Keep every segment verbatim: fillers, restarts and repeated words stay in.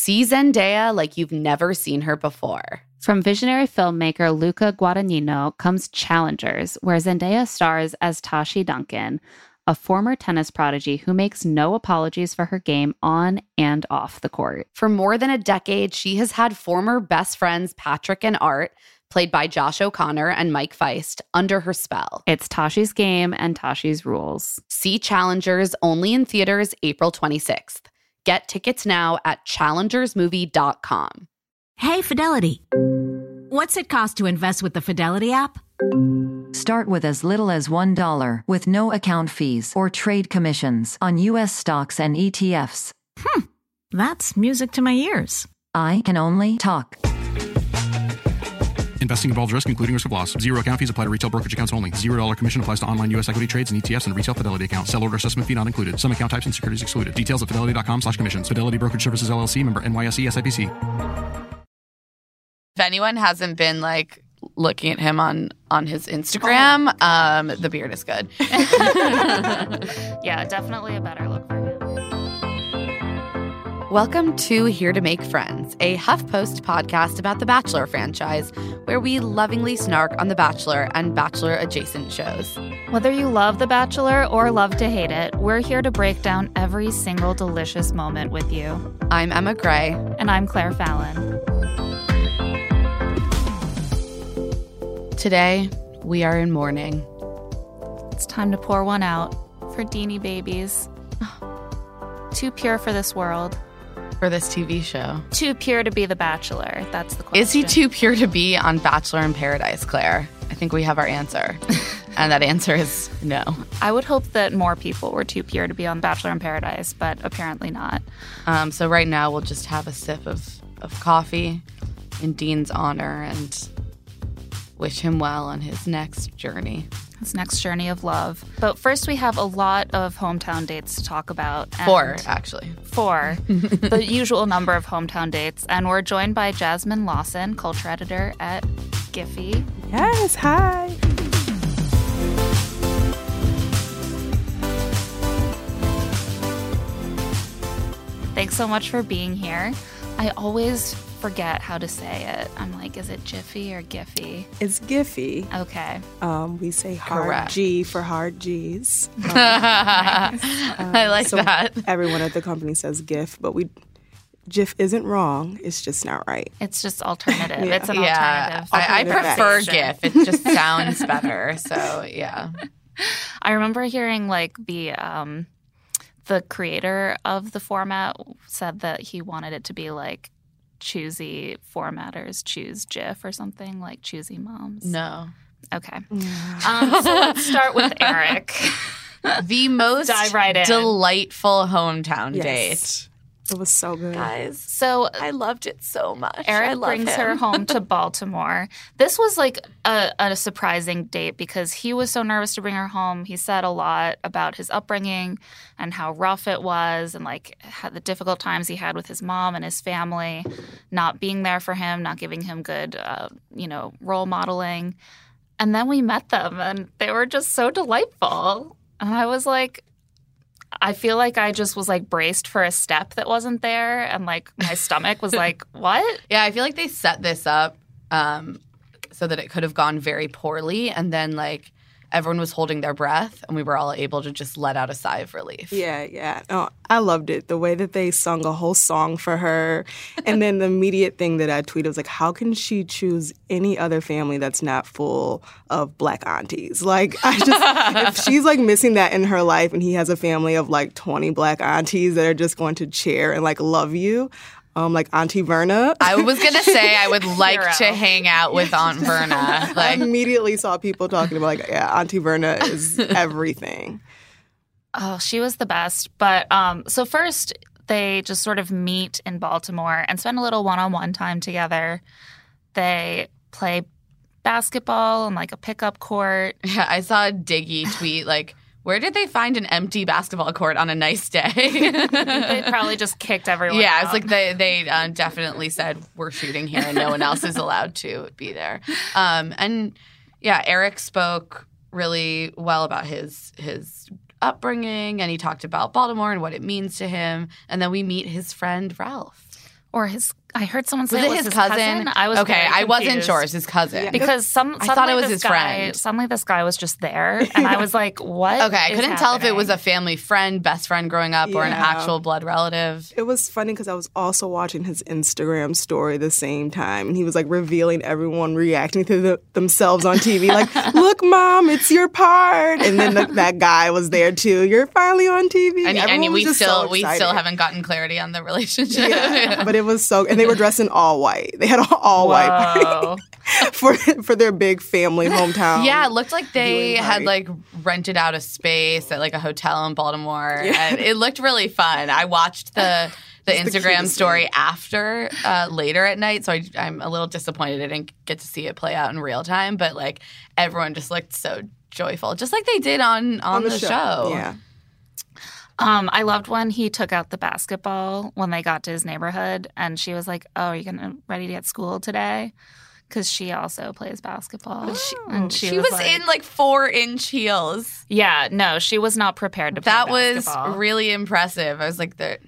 See Zendaya like you've never seen her before. From visionary filmmaker Luca Guadagnino comes Challengers, where Zendaya stars as Tashi Duncan, a former tennis prodigy who makes no apologies for her game on and off the court. For more than a decade, she has had former best friends Patrick and Art, played by Josh O'Connor and Mike Feist, under her spell. It's Tashi's game and Tashi's rules. See Challengers only in theaters April twenty-sixth. Get tickets now at challengers movie dot com. Hey, Fidelity. What's it cost to invest with the Fidelity app? Start with as little as one dollar with no account fees or trade commissions on U S stocks and E T Fs. Hmm, that's music to my ears. I can only talk. Investing involves risk, including risk of loss. Zero account fees apply to retail brokerage accounts only. Zero dollar commission applies to online U S equity trades and E T Fs and retail Fidelity accounts. Sell order assessment fee not included. Some account types and securities excluded. Details at fidelity.com slash commissions. Fidelity Brokerage Services, L L C, member N Y S E, S I P C. If anyone hasn't been like looking at him on on his Instagram, oh, um, the beard is good. Yeah, definitely a better look for him. Welcome to Here to Make Friends, a HuffPost podcast about the Bachelor franchise, where we lovingly snark on The Bachelor and Bachelor-adjacent shows. Whether you love The Bachelor or love to hate it, we're here to break down every single delicious moment with you. I'm Emma Gray. And I'm Claire Fallon. Today, we are in mourning. It's time to pour one out for Deanie babies. Too pure for this world. For this T V show. Too pure to be The Bachelor. That's the question. Is he too pure to be on Bachelor in Paradise, Claire? I think we have our answer. And that answer is no. I would hope that more people were too pure to be on Bachelor in Paradise, but apparently not. Um, so right now we'll just have a sip of, of coffee in Dean's honor and wish him well on his next journey. His next journey of love. But first we have a lot of hometown dates to talk about. Four, actually. Four. The usual number of hometown dates. And we're joined by Jasmine Lawson, culture editor at Giphy. Yes, hi. Thanks so much for being here. I always forget how to say it. I'm like, is it Jiffy or Giphy? It's Giphy. Okay. Um, we say hard Correct. G for hard G's. Um, nice. um, I like so that. Everyone at the company says GIF, but we GIF isn't wrong. It's just not right. It's just alternative. Yeah. It's an yeah. alternative. I, I alternative prefer version. GIF. It just sounds better. So, yeah. I remember hearing like the um, the creator of the format said that he wanted it to be like choosy formatters choose GIF or something, like choosy moms. No. Okay. Um, so let's start with Eric. The most Dive right in. delightful hometown Yes. date. It was so good. Guys, So I loved it so much. Eric I love brings him. her home to Baltimore. This was like a, a surprising date because he was so nervous to bring her home. He said a lot about his upbringing and how rough it was and like how the difficult times he had with his mom and his family, not being there for him, not giving him good, uh, you know, role modeling. And then we met them and they were just so delightful. And I was like, I feel like I just was like braced for a step that wasn't there and like my stomach was like, what? Yeah, I feel like they set this up um, so that it could have gone very poorly. And then like everyone was holding their breath and we were all able to just let out a sigh of relief. Yeah, yeah. Oh, I loved it. The way that they sung a whole song for her. And then the immediate thing that I tweeted was like, how can she choose any other family that's not full of black aunties? Like, I just, if she's like missing that in her life and he has a family of like twenty black aunties that are just going to cheer and like love you, Um, like Auntie Verna. I was going to say I would like Hero. to hang out with Aunt Verna. I Like, immediately saw people talking about like, yeah, Auntie Verna is everything. Oh, she was the best. But um, so first they just sort of meet in Baltimore and spend a little one-on-one time together. They play basketball on like a pickup court. yeah, I saw a Diggy tweet like, where did they find an empty basketball court on a nice day? They probably just kicked everyone Yeah, out. it's like they they uh, definitely said we're shooting here and no one else is allowed to be there. Um, and yeah, Eric spoke really well about his his upbringing and he talked about Baltimore and what it means to him. And then we meet his friend Ralph. Or his, I heard someone say Was it it was his his cousin? cousin. I was okay. very I wasn't confused. sure. It's his cousin. Yeah. Because some, I suddenly thought it was this his guy, friend. Suddenly this guy was just there. And I was like, what Okay, I is couldn't tell if it was a happening? family friend, best friend growing up, or an Yeah. actual blood relative. It was funny because I was also watching his Instagram story the same time, and he was like revealing everyone reacting to the, themselves on T V, like, "Look, Mom, it's your part." And then the, that guy was there too. You're finally on T V. And, Everyone and was we just still so we still excited. haven't gotten clarity on the relationship. Yeah, but it was so, and they were dressed in all white. They had all, all white Whoa. for for their big family hometown. Yeah, it looked like they viewing had party. like rented out a space at like a hotel in Baltimore, and it looked really fun. I watched the the It's the Instagram cutest story thing. after uh, later at night, so I, I'm a little disappointed I didn't get to see it play out in real time. But like everyone just looked so joyful, just like they did on on, on the, show. Yeah. Um, I loved when he took out the basketball when they got to his neighborhood, and she was like, "Oh, are you gonna ready to get school today?" Because she also plays basketball, and she, She, was, was, like, in like four inch heels. yeah, no, she was not prepared to play That was basketball. really impressive. I was like, the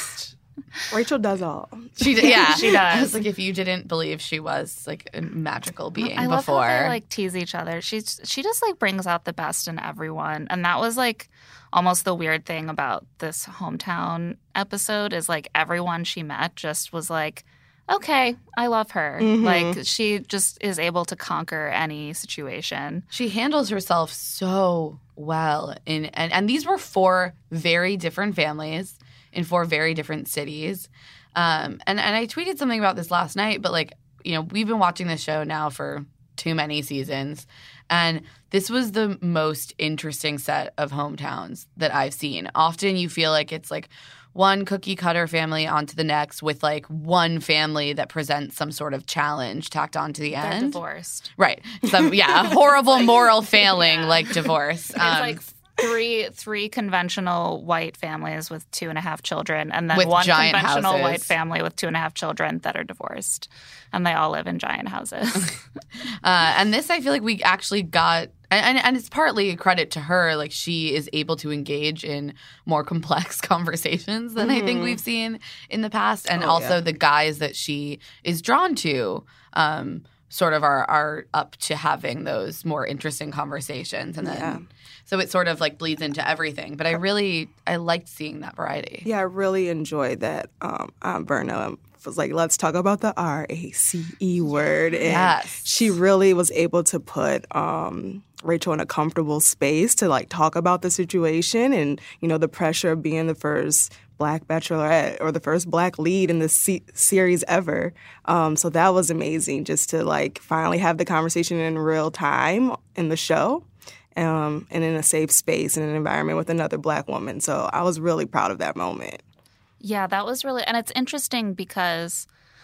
Rachel does all. she did, yeah, She does. I was like, if you didn't believe she was like a magical being I love before, how they like tease each other. She's she just like brings out the best in everyone, and that was like almost the weird thing about this hometown episode is like everyone she met just was like, okay, I love her. Mhm. Like she just is able to conquer any situation. she handles herself so well. In and, and these were four very different families in four very different cities. Um, and and I tweeted something about this last night, but like you know we've been watching this show now for too many seasons, and this was the most interesting set of hometowns that I've seen. Often you feel like it's like one cookie cutter family onto the next with like one family that presents some sort of challenge tacked onto the They're end. divorced. Right. Some yeah, a horrible moral failing like divorce. It's Um, like three three conventional white families with two and a half children, and then With one giant conventional houses. white family with two and a half children that are divorced, and they all live in giant houses. uh, and this I feel like we actually got and, and it's partly a credit to her. Like she is able to engage in more complex conversations than I think we've seen in the past. And Oh, also yeah. the guys that she is drawn to um, sort of are, are up to having those more interesting conversations. And then Yeah. so it sort of like bleeds into everything. But I really I liked seeing that variety. Yeah, I really enjoyed that. Um, Aunt Verna was like, let's talk about the R A C E word. And Yes. she really was able to put um, Rachel in a comfortable space to like talk about the situation and, you know, the pressure of being the first Black bachelorette or the first Black lead in this se- series ever. Um, so that was amazing just to like finally have the conversation in real time in the show. Um, and in a safe space and an environment with another Black woman. So I was really proud of that moment. Yeah, that was really, and it's interesting because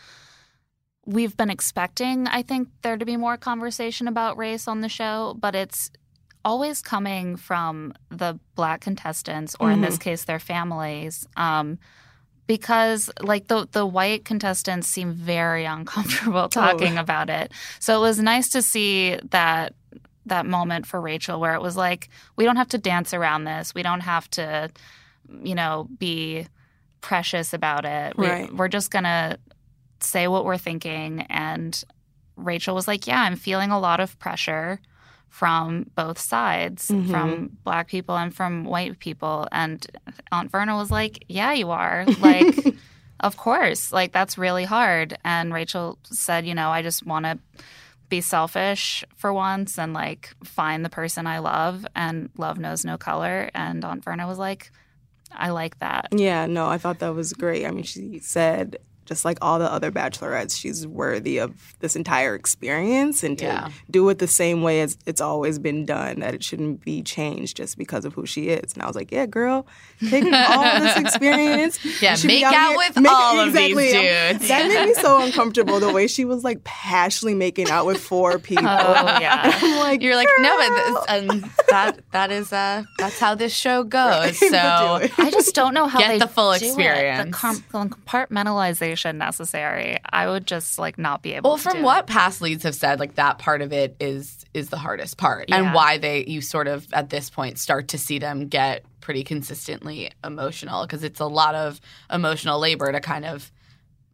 we've been expecting, I think, there to be more conversation about race on the show, but it's always coming from the Black contestants, or in this case, their families. Um, because like the the white contestants seem very uncomfortable talking about it. So it was nice to see that that moment for Rachel where it was like, we don't have to dance around this. We don't have to, you know, be precious about it. We, Right. We're just going to say what we're thinking. And Rachel was like, yeah, I'm feeling a lot of pressure from both sides, Mhm. from Black people and from white people. And Aunt Verna was like, yeah, you are. Like, of course. Like, that's really hard. And Rachel said, you know, I just want to be selfish for once and like find the person I love, and love knows no color. And Aunt Verna was like, I like that. Yeah, no, I thought that was great. I mean, she said, just like all the other bachelorettes, she's worthy of this entire experience and to Yeah. do it the same way as it's always been done, that it shouldn't be changed just because of who she is. And I was like, yeah, girl, take all this experience. Yeah, You should be make out out here- with make- all of these exactly. dudes. That made me so uncomfortable, the way she was like passionately making out with four people. Oh, yeah. I'm like, You're like, no, but girl. this, and that that is uh that's how this show goes. So Do it. I just don't know how Get they the full do it. experience. The, com- the compartmentalization necessary. I would just like not be able well, to from do what it. past leads have said, like that part of it is is the hardest part, Yeah. and why they you sort of at this point start to see them get pretty consistently emotional, because it's a lot of emotional labor to kind of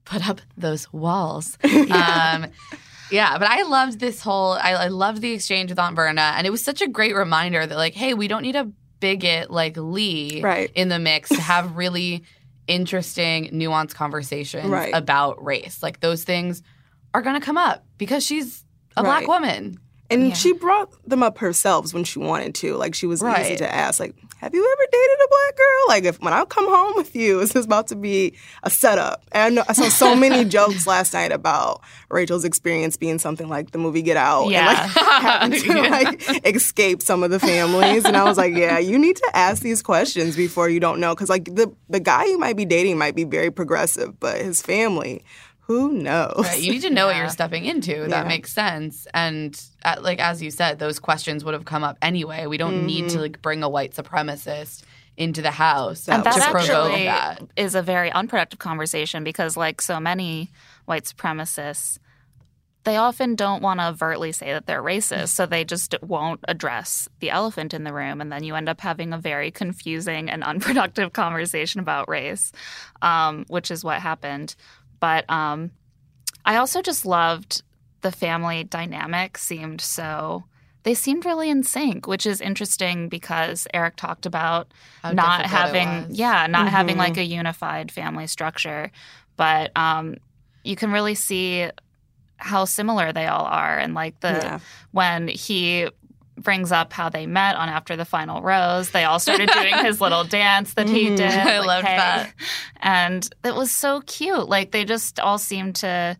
put up those walls. yeah. Um, yeah, but I loved this whole, I, I loved the exchange with Aunt Verna. And it was such a great reminder that, like, hey, we don't need a bigot like Lee right. in the mix to have really interesting, nuanced conversations right. about race. Like, those things are going to come up because she's a right. black woman. And yeah. she brought them up herself when she wanted to. Like, she was right. easy to ask, like, have you ever dated a black girl? Like, if when I come home with you, is this about to be a setup? And I, know, I saw so many jokes last night about Rachel's experience being something like the movie Get Out. Yeah. And, like, having to, yeah. like, escape some of the families. And I was like, yeah, you need to ask these questions before you don't know. Because, like, the, the guy you might be dating might be very progressive, but his family... Who knows? Right. You need to know yeah. what you're stepping into. That yeah. makes sense. And uh, like as you said, those questions would have come up anyway. We don't mm-hmm. need to like bring a white supremacist into the house and that to actually provoke that. Is a very unproductive conversation because, like so many white supremacists, they often don't want to overtly say that they're racist, so they just won't address the elephant in the room, and then you end up having a very confusing and unproductive conversation about race, um, which is what happened. But um, I also just loved the family dynamic seemed so – they seemed really in sync, which is interesting because Eric talked about How not having – yeah, not mm-hmm. having like a unified family structure. But um, you can really see how similar they all are. And like the yeah. when he – brings up how they met on After the Final Rose. They all started doing his little dance that he did. I like, loved hey. that. And it was so cute. Like, they just all seemed to,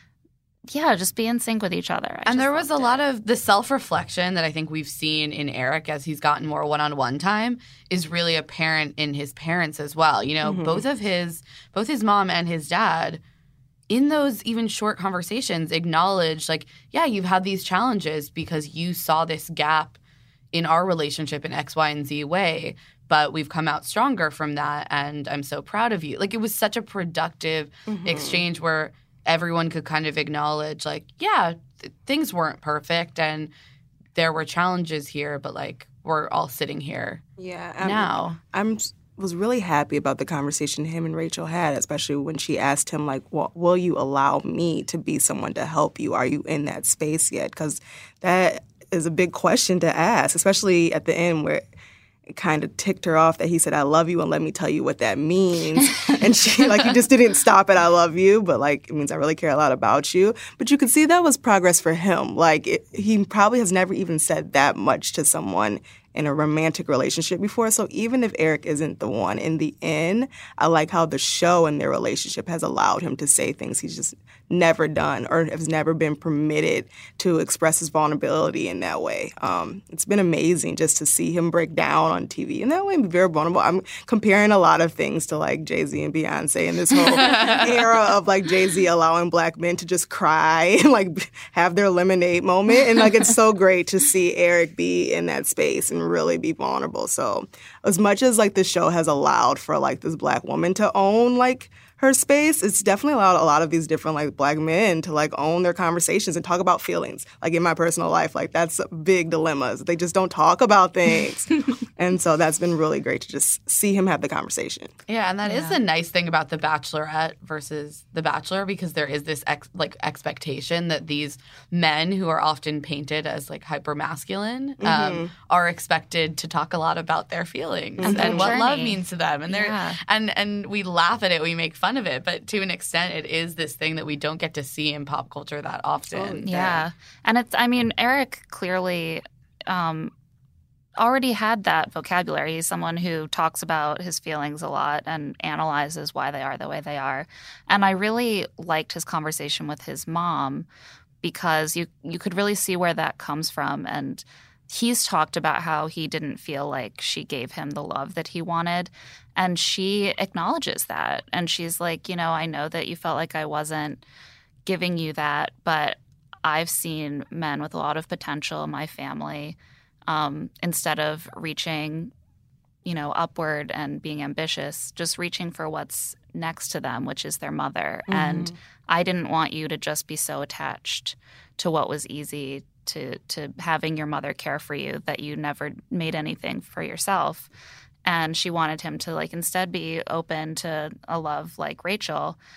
yeah, just be in sync with each other. I and there was a it. lot of the self-reflection that I think we've seen in Eric as he's gotten more one-on-one time is really apparent in his parents as well. You know, mm-hmm. both of his, both his mom and his dad in those even short conversations acknowledge, like, yeah, you've had these challenges because you saw this gap in our relationship in X, Y, and Z way, but we've come out stronger from that, and I'm so proud of you. Like, it was such a productive mm-hmm. exchange where everyone could kind of acknowledge, like, yeah, th- things weren't perfect, and there were challenges here, but, like, we're all sitting here yeah, I'm, now. I'm was really happy about the conversation him and Rachel had, especially when she asked him, like, well, will you allow me to be someone to help you? Are you in that space yet? Because that is a big question to ask, especially at the end where it kind of ticked her off that he said, I love you, and let me tell you what that means. And she, like, he just didn't stop at I love you, but, like, it means I really care a lot about you. But you could see that was progress for him. Like, it, he probably has never even said that much to someone in a romantic relationship before. So even if Eric isn't the one, in the end, I like how the show and their relationship has allowed him to say things he's just never done or has never been permitted to express his vulnerability in that way. Um, it's been amazing just to see him break down on T V in that way and be very vulnerable. I'm comparing a lot of things to like Jay-Z and Beyonce and this whole era of like Jay-Z allowing black men to just cry and like have their lemonade moment. And like it's so great to see Eric be in that space and really be vulnerable. So as much as like the show has allowed for like this black woman to own like her space, it's definitely allowed a lot of these different like black men to like own their conversations and talk about feelings. Like in my personal life, like that's big dilemmas. They just don't talk about things. And so that's been really great to just see him have the conversation. Yeah, and that yeah. is the nice thing about The Bachelorette versus The Bachelor, because there is this ex- like expectation that these men who are often painted as like hyper masculine um, mm-hmm. are expected to talk a lot about their feelings and, and what journey. love means to them. And they're yeah. and and we laugh at it, we make fun of it, but to an extent, it is this thing that we don't get to see in pop culture that often. Oh, yeah, and it's I mean Eric clearly. Um, already had that vocabulary. He's someone who talks about his feelings a lot and analyzes why they are the way they are. And I really liked his conversation with his mom because you you could really see where that comes from. And he's talked about how he didn't feel like she gave him the love that he wanted. And she acknowledges that. And she's like, you know, I know that you felt like I wasn't giving you that, but I've seen men with a lot of potential in my family. Um, instead of reaching, you know, upward and being ambitious, just reaching for what's next to them, which is their mother. Mm-hmm. And I didn't want you to just be so attached to what was easy, to to having your mother care for you, that you never made anything for yourself. And she wanted him to, like, instead be open to a love like Rachel.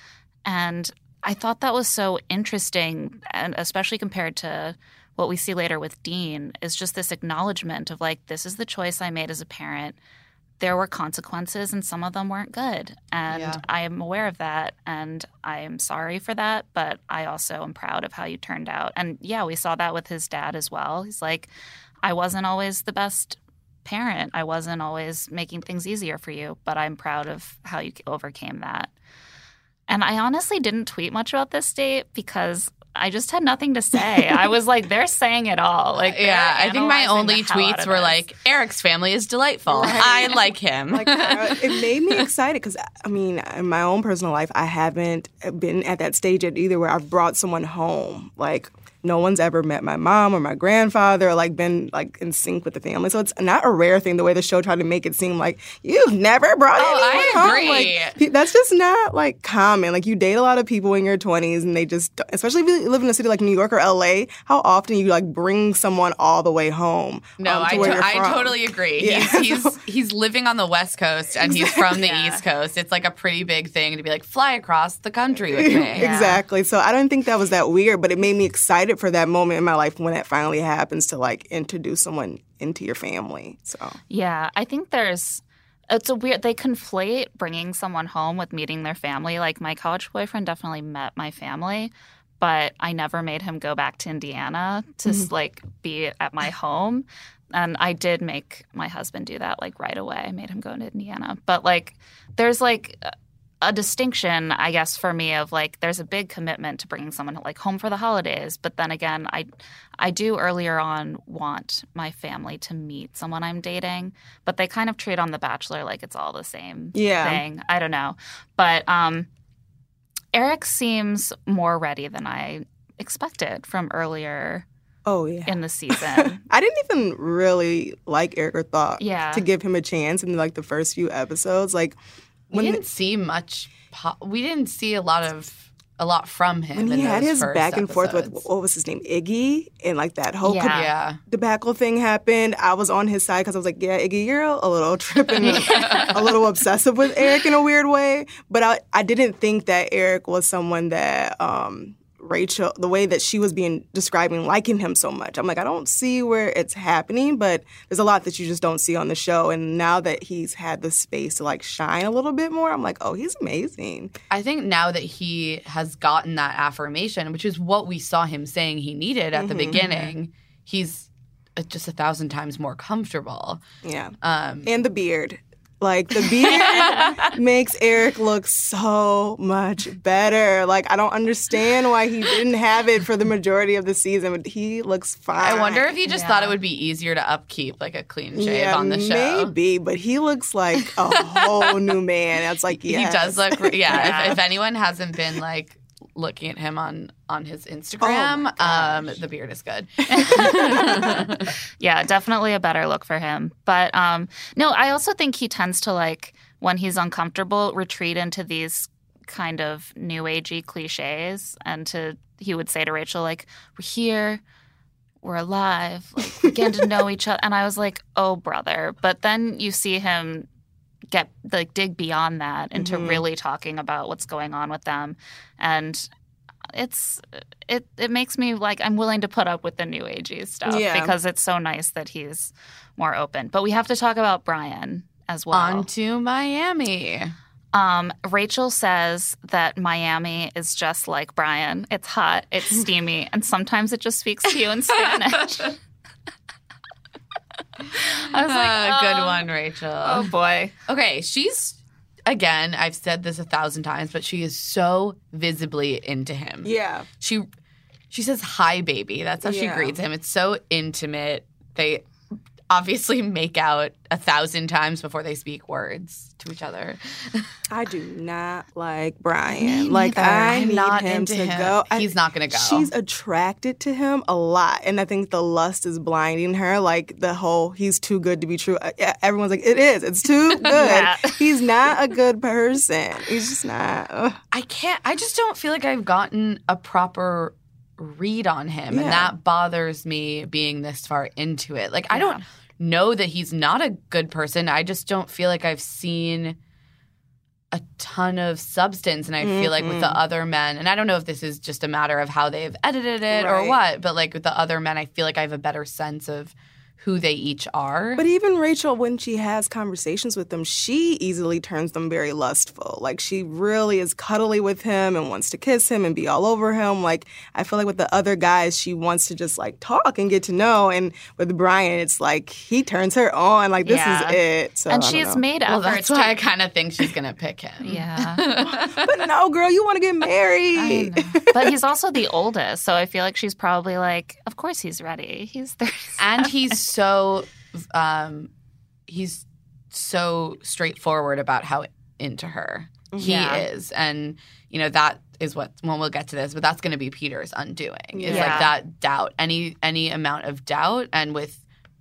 And I thought that was so interesting, and especially compared to what we see later with Dean, is just this acknowledgement of like, this is the choice I made as a parent. There were consequences, and some of them weren't good. And Yeah. I am aware of that, and I am sorry for that, but I also am proud of how you turned out. And yeah, we saw that with his dad as well. He's like, I wasn't always the best parent. I wasn't always making things easier for you, but I'm proud of how you overcame that. And I honestly didn't tweet much about this date because I just had nothing to say. I was like, they're saying it all. Like, Yeah, I think my analyzing only the hell out tweets of were this. like, Eric's family is delightful. Right. I like him. Like, uh, it made me excited because, I mean, in my own personal life, I haven't been at that stage yet either where I've brought someone home. Like, no one's ever met my mom or my grandfather or, like, been, like, in sync with the family. So it's not a rare thing the way the show tried to make it seem like you've never brought Oh, anyone I home. agree. Like, pe- that's just not, like, common. Like, you date a lot of people in your twenties and they just, especially if you live in a city like New York or L A, how often you, like, bring someone all the way home No, um, to I, where to- you're I from. totally agree. Yeah. He's, he's he's living on the West Coast and he's from the Yeah. East Coast. It's like a pretty big thing to be like, fly across the country with me. Exactly. So I don't think that was that weird, but it made me excited for that moment in my life when that finally happens to like introduce someone into your family. So Yeah, I think there's it's a weird they conflate bringing someone home with meeting their family. Like my college boyfriend definitely met my family, but I never made him go back to Indiana to Mm-hmm. like be at my home. And I did make my husband do that like right away. I made him go to Indiana. But like there's like a distinction, I guess, for me of like there's a big commitment to bringing someone like home for the holidays. But then again, I I do earlier on want my family to meet someone I'm dating, but they kind of treat on The Bachelor like it's all the same Yeah. thing. I don't know. But um, Eric seems more ready than I expected from earlier oh yeah. in the season. I didn't even really like Eric or thought Yeah. to give him a chance in like the first few episodes. Like We when didn't see much. Po- we didn't see a lot of a lot from him. when in he had those his first back and forth with episodes. what was his name, Iggy, and like that whole Yeah. Yeah. debacle thing happened, I was on his side because I was like, yeah, Iggy, you're a little tripping, a little obsessive with Eric in a weird way. But I, I didn't think that Eric was someone that um, Rachel, the way that she was being describing, liking him so much. I'm like, I don't see where it's happening, but there's a lot that you just don't see on the show. And now that he's had the space to like shine a little bit more, I'm like, oh, he's amazing. I think now that he has gotten that affirmation, which is what we saw him saying he needed at the beginning, he's uh, just a thousand times more comfortable. Yeah. Um, And the beard. Like, the beard makes Eric look so much better. Like, I don't understand why he didn't have it for the majority of the season, but he looks fine. I wonder if he just Yeah. thought it would be easier to upkeep, like a clean shave yeah, on the show. maybe, but he looks like a whole new man. It's like, yes. He does look, yeah. Yeah. If, if anyone hasn't been like looking at him on on his Oh Instagram, my um, the beard is good. Yeah, definitely a better look for him. But um, no, I also think he tends to like when he's uncomfortable retreat into these kind of new agey cliches, and to he would say to Rachel like, "We're here, we're alive, like we're getting to know each other." And I was like, "Oh, brother!" But then you see him get like dig beyond that into Mhm. really talking about what's going on with them, and it's it it makes me like I'm willing to put up with the new agey stuff Yeah. because it's so nice that he's more open. But we have to talk about Brian as well. On to Miami. Um, Rachel says that Miami is just like Brian. It's hot, it's steamy, and sometimes it just speaks to you in Spanish. I was like, Uh, good oh, one, Rachel. Oh boy. Okay, she's again. I've said this a thousand times, but she is so visibly into him. Yeah. She she says hi, baby. That's how she Yeah. greets him. It's so intimate. They obviously make out a thousand times before they speak words to each other. I do not like Brian. Like, neither. I I'm need not him into to him. go. I- He's not gonna go. She's attracted to him a lot, and I think the lust is blinding her. Like the whole "he's too good to be true." Uh, yeah, everyone's like, "It is. It's too good." Yeah. He's not a good person. He's just not. Ugh. I can't. I just don't feel like I've gotten a proper read on him, Yeah. and that bothers me being this far into it. Like I don't know that he's not a good person. I just don't feel like I've seen a ton of substance. And I feel like with the other men, and I don't know if this is just a matter of how they've edited it or Right. what, but like with the other men, I feel like I have a better sense of who they each are. But even Rachel, when she has conversations with them, she easily turns them very lustful. Like, she really is cuddly with him and wants to kiss him and be all over him. Like, I feel like with the other guys, she wants to just, like, talk and get to know. And with Brian, it's like he turns her on. Like, this Yeah. is it. So, and I don't she's know. made well, efforts that's why to I kind of think she's going to pick him. yeah. But no, girl, you want to get married. But he's also the oldest, so I feel like she's probably like, of course he's ready. He's thirty. And he's so um, he's so straightforward about how into her he Yeah. is, and you know that is what when we'll get to this, but that's going to be Peter's undoing. Is Yeah. like that doubt, any any amount of doubt, and with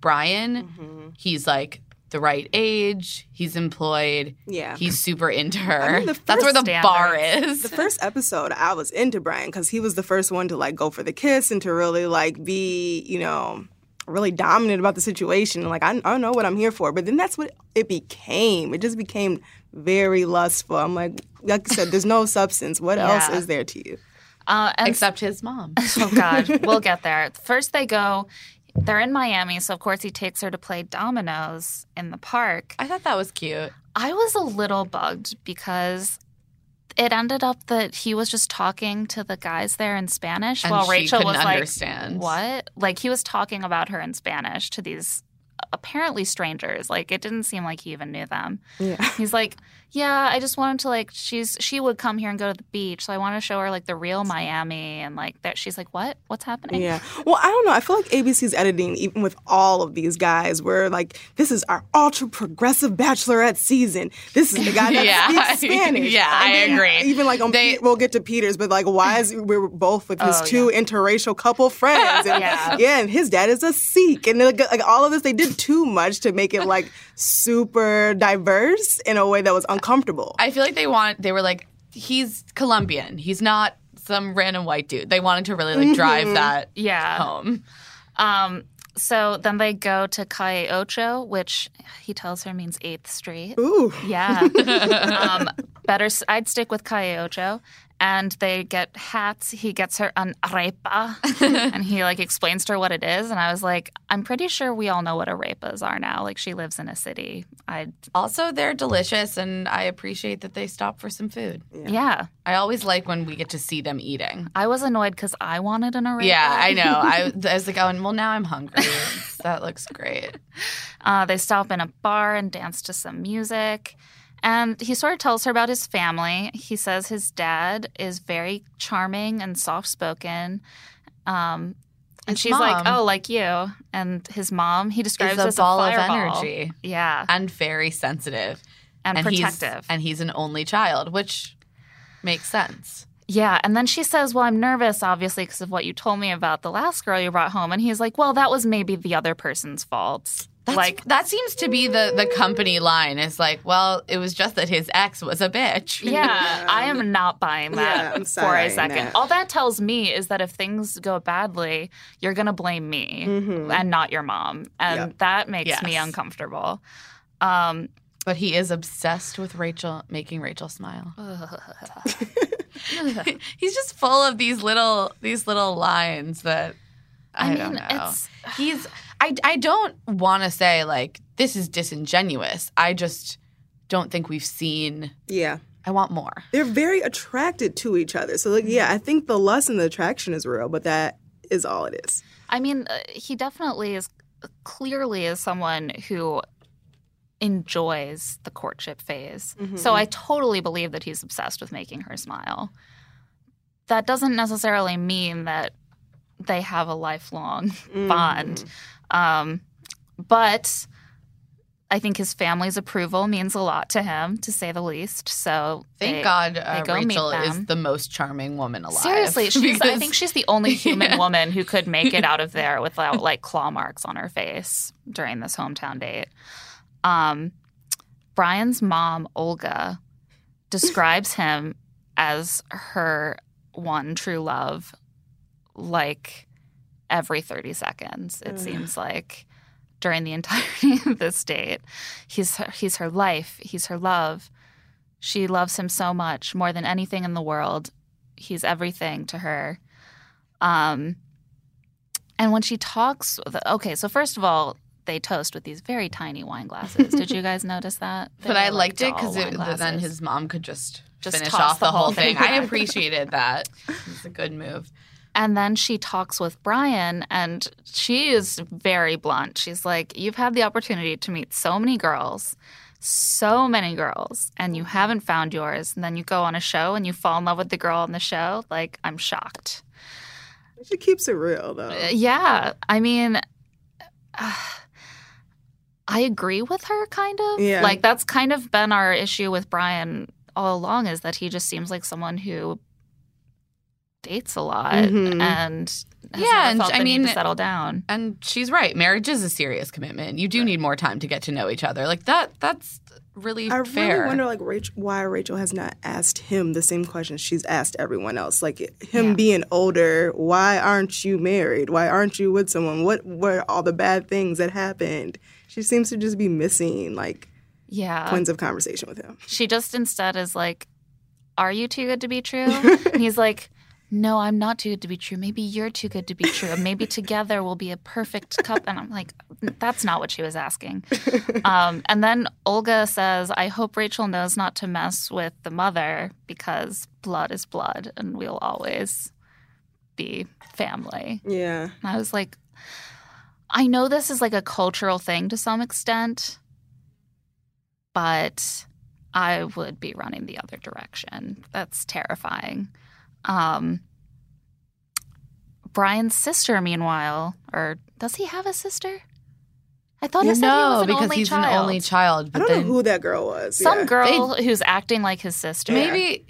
Brian, he's like the right age, he's employed, Yeah. he's super into her. I mean, the That's where the first bar standards. is. The first episode, I was into Brian because he was the first one to like go for the kiss and to really like be, you know, really dominant about the situation. Like, I, I know what I'm here for. But then that's what it became. It just became very lustful. I'm like, like I said, there's no substance. What else Yeah. is there to you? Uh, and Except his mom. oh God, we'll get there. First, they go. They're in Miami, so of course he takes her to play dominoes in the park. I thought that was cute. I was a little bugged because it ended up that he was just talking to the guys there in Spanish And while she Rachel couldn't was like, understand. "What?" Like he was talking about her in Spanish to these apparently strangers. Like it didn't seem like he even knew them. Yeah. He's like, "Yeah, I just wanted to like she's she would come here and go to the beach, so I want to show her like the real Miami." And like that, she's like, "What? What's happening?" Yeah. Well, I don't know. I feel like A B C's editing, even with all of these guys, where like, this is our ultra progressive bachelorette season. This is the guy that Yeah. speaks Spanish. Yeah, I And then agree. Even like on They- Pe- we'll get to Peter's, but like, why is we're both with his Oh, two interracial couple friends? And, Yeah. yeah, and his dad is a Sikh, and like, like all of this, they did too much to make it like super diverse in a way that was uncomfortable. I feel like they want they were like, he's Colombian. He's not some random white dude. They wanted to really like drive that Yeah. home. Um, so then they go to Calle Ocho, which he tells her means eighth Street. Ooh. Yeah. um, better, s- I'd stick with Calle Ocho. And they get hats. He gets her an arepa. And he like explains to her what it is. And I was like, I'm pretty sure we all know what arepas are now. Like she lives in a city. I Also, they're delicious, and I appreciate that they stop for some food. yeah. I always like when we get to see them eating. I was annoyed because I wanted an arepa. Yeah, I know. I, I was like, oh, well, now I'm hungry. That looks great. Uh, they stop in a bar and dance to some music. And he sort of tells her about his family. He says his dad is very charming and soft-spoken. Um, and His she's like, mom oh, like you. And his mom, he describes Is a as ball a of fireball. energy. Yeah, And very sensitive. and, he's- protective. and he's an only child, which makes sense. Yeah, and then she says, well, I'm nervous, obviously, because of what you told me about the last girl you brought home. And he's like, well, that was maybe the other person's fault. That's, like, that seems to be the, the company line. Is like, well, it was just that his ex was a bitch. yeah, I am not buying that Yeah, I'm for sorry, a second. nah. All that tells me is that if things go badly, you're going to blame me and not your mom. And Yep. that makes me Yes. uncomfortable. Um, But he is obsessed with Rachel, making Rachel smile. He's just full of these little these little lines that I, I mean, don't know. it's- He's I I don't want to say like this is disingenuous. I just don't think we've seen. Yeah. I want more. They're very attracted to each other. So, like, yeah, I think the lust and the attraction is real, but that is all it is. I mean, uh, he definitely is clearly is someone who enjoys the courtship phase. So I totally believe that he's obsessed with making her smile. That doesn't necessarily mean that they have a lifelong bond. Um, but I think his family's approval means a lot to him, to say the least. So Thank they- God they uh, go meet Rachel is them. the most charming woman alive. Seriously, she's, I Because- think she's the only human woman who could make it out of there without like claw marks on her face during this hometown date. Um, Brian's mom, Olga, describes him as her one true love, like every thirty seconds, it seems like, during the entirety of this date. He's her, he's her life. He's her love. She loves him so much, more than anything in the world. He's everything to her. Um, and when she talks, okay, so first of all, they toast with these very tiny wine glasses. Did you guys notice that? They but I were, liked like, it because tall then wine his mom could just, Just finish toss off the the whole whole thing. thing. I appreciated that. It's a good move. And then she talks with Brian, and she is very blunt. She's like, you've had the opportunity to meet so many girls, so many girls, and you haven't found yours. And then you go on a show and you fall in love with the girl on the show. Like, I'm shocked. She keeps it real, though. Uh, yeah. I mean, uh, I agree with her, kind of. Yeah. Like, that's kind of been our issue with Brian all along, is that he just seems like someone who dates a lot Mhm. and has Yeah, never and felt I the need mean- to settle down. And she's right. Marriage is a serious commitment. You do need more time to get to know each other. Like that. That's really I fair. really wonder, like, Rachel, why Rachel has not asked him the same questions she's asked everyone else. Like, him Yeah. being older, why aren't you married? Why aren't you with someone? What were all the bad things that happened? She seems to just be missing, like, Yeah. points of conversation with him. She just instead is like, are you too good to be true? And he's like, no, I'm not too good to be true. Maybe you're too good to be true. Maybe together we'll be a perfect couple. And I'm like, that's not what she was asking. Um, and then Olga says, I hope Rachel knows not to mess with the mother because blood is blood and we'll always be family. Yeah. And I was like, I know this is like a cultural thing to some extent, but I would be running the other direction. That's terrifying. Um, Brian's sister, meanwhile, or does he have a sister? I thought he said he no, was an because only he's child. an only child. I But don't then know who that girl was. Some yeah. girl who's acting like his sister. maybe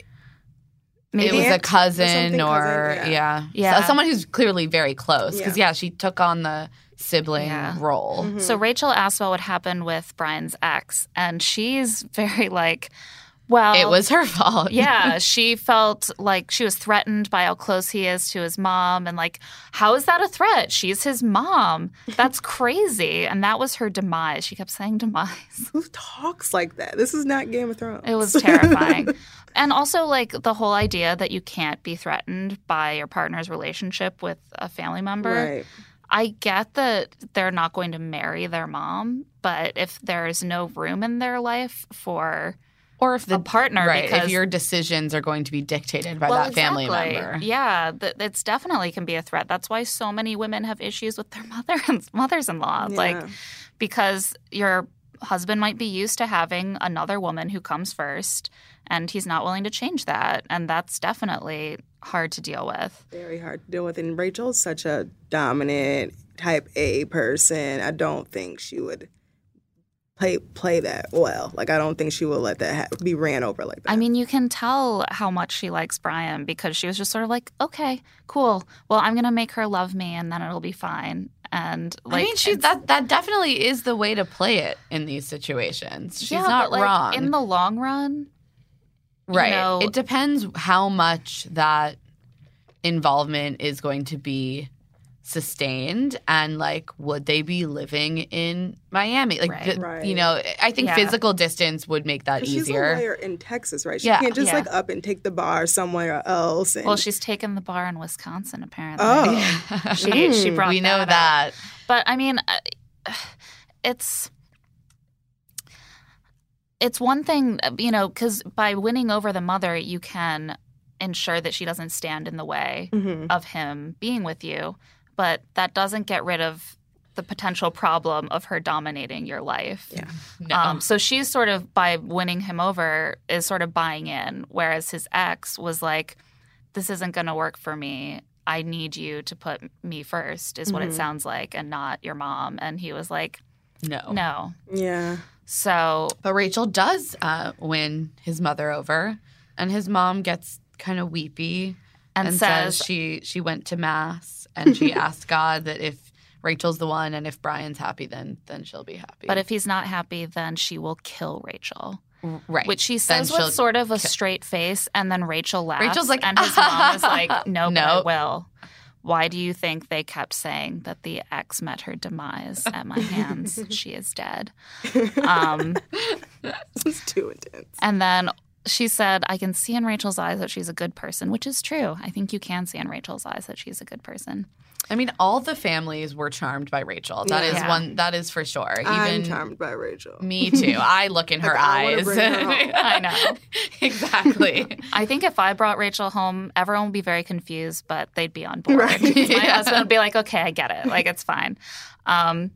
Maybe it was aunt a or cousin something, or, cousin, yeah. Yeah. So- someone who's clearly very close. Because, Yeah. yeah, she took on the sibling Yeah. role. Mm-hmm. So Rachel asked about what happened with Brian's ex, and she's very like, well, It was her fault. yeah, she felt like she was threatened by how close he is to his mom. And like, how is that a threat? She's his mom. That's crazy. And that was her demise. She kept saying demise. Who talks like that? This is not Game of Thrones. It was terrifying. And also, like, the whole idea that you can't be threatened by your partner's relationship with a family member. Right. I get that they're not going to marry their mom, but if there's no room in their life for Or if the a partner, right, because if your decisions are going to be dictated by well, that family exactly. member. Yeah, th- it's definitely can be a threat. That's why so many women have issues with their mother mothers-in-law, Yeah. like because your husband might be used to having another woman who comes first, and he's not willing to change that, and that's definitely hard to deal with. Very hard to deal with. And Rachel's such a dominant type A person. I don't think she would play play that well. Like, I don't think she will let that ha- be ran over like that. I mean, you can tell how much she likes Brian because she was just sort of like, okay, cool. Well, I'm going to make her love me and then it'll be fine. And like, I mean, she, it's- that that definitely is the way to play it in these situations. She's yeah, not but like, wrong. in the long run. you right. know- It depends how much that involvement is going to be sustained and like would they be living in Miami? Like Right. the- Right. you know, I think Yeah. physical distance would make that 'Cause she's a easier. lawyer in Texas, right? She Yeah. can't just Yeah. like up and take the bar somewhere else. And, Well, she's taken the bar in Wisconsin, apparently. oh, She, she brought we know that up. that. But I mean, uh, it's it's one thing, you know, because by winning over the mother, you can ensure that she doesn't stand in the way Mhm. of him being with you. But that doesn't get rid of the potential problem of her dominating your life. Yeah. No. Um, so she's sort of, by winning him over, is sort of buying in, whereas his ex was like, this isn't going to work for me. I need you to put me first, is what it sounds like, and not your mom. And he was like, no. no. yeah. So, But Rachel does uh, win his mother over, and his mom gets kind of weepy and, and says, says she she went to mass and she asked God that if Rachel's the one and if Brian's happy, then then she'll be happy. but if he's not happy, then she will kill Rachel. right, Which she Then says she'll with sort of a ki- straight face, and then Rachel laughs. Rachel's like, and his mom is like, no, but I Nope. will. Why do you think they kept saying that the ex met her demise at my hands? She is dead. Um, This is too intense. and then she said, I can see in Rachel's eyes that she's a good person, which is true. I think you can see in Rachel's eyes that she's a good person. I mean, all the families were charmed by Rachel. That is Yeah. one. That is for sure. Even I'm charmed by Rachel. me too. I look in her Like, I wanna eyes. bring her home. I know. Exactly. I think if I brought Rachel home, everyone would be very confused, but they'd be on board. Right. My Yeah. husband would be like, okay, I get it. Like, it's fine. Um,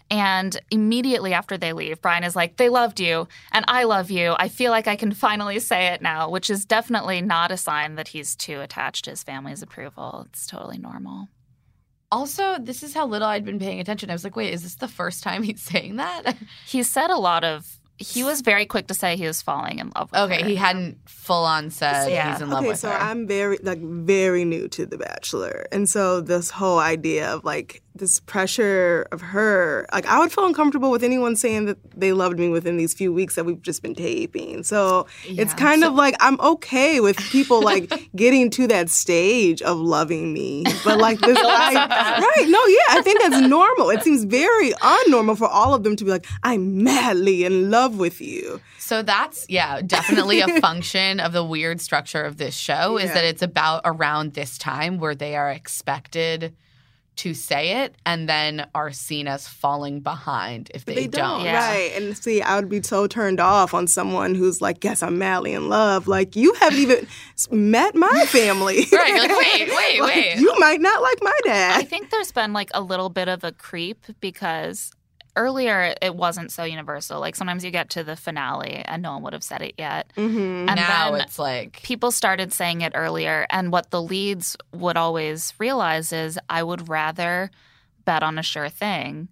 and immediately after they leave, Brian is like, they loved you and I love you. I feel like I can finally say it now, which is definitely not a sign that he's too attached to his family's approval. It's totally normal. Also, this is how little I'd been paying attention. I was like, wait, is this the first time he's saying that? He said a lot of he was very quick to say he was falling in love with Okay, her. he hadn't full on said Yeah. he's in love okay, with so her. I'm very like very new to The Bachelor, and so this whole idea of like this pressure of her, like I would feel uncomfortable with anyone saying that they loved me within these few weeks that we've just been taping. So it's Yeah. kind of like I'm okay with people like getting to that stage of loving me, but like this, I, right? No, yeah, I think that's normal. It seems very unnormal for all of them to be like, I'm madly in love with you. So that's, yeah, definitely a function of the weird structure of this show is Yeah. that it's about around this time where they are expected to say it and then are seen as falling behind if they, They don't. don't, Yeah. right? And see, I would be so turned off on someone who's like, "Yes, I'm madly in love." Like you haven't even met my family, Right, you're like, wait, wait, Like, wait. You might not like my dad. I think there's been like a little bit of a creep because earlier it wasn't so universal. Like sometimes you get to the finale and no one would have said it yet. Mm-hmm. And now then it's like, people started saying it earlier. And what the leads would always realize is I would rather bet on a sure thing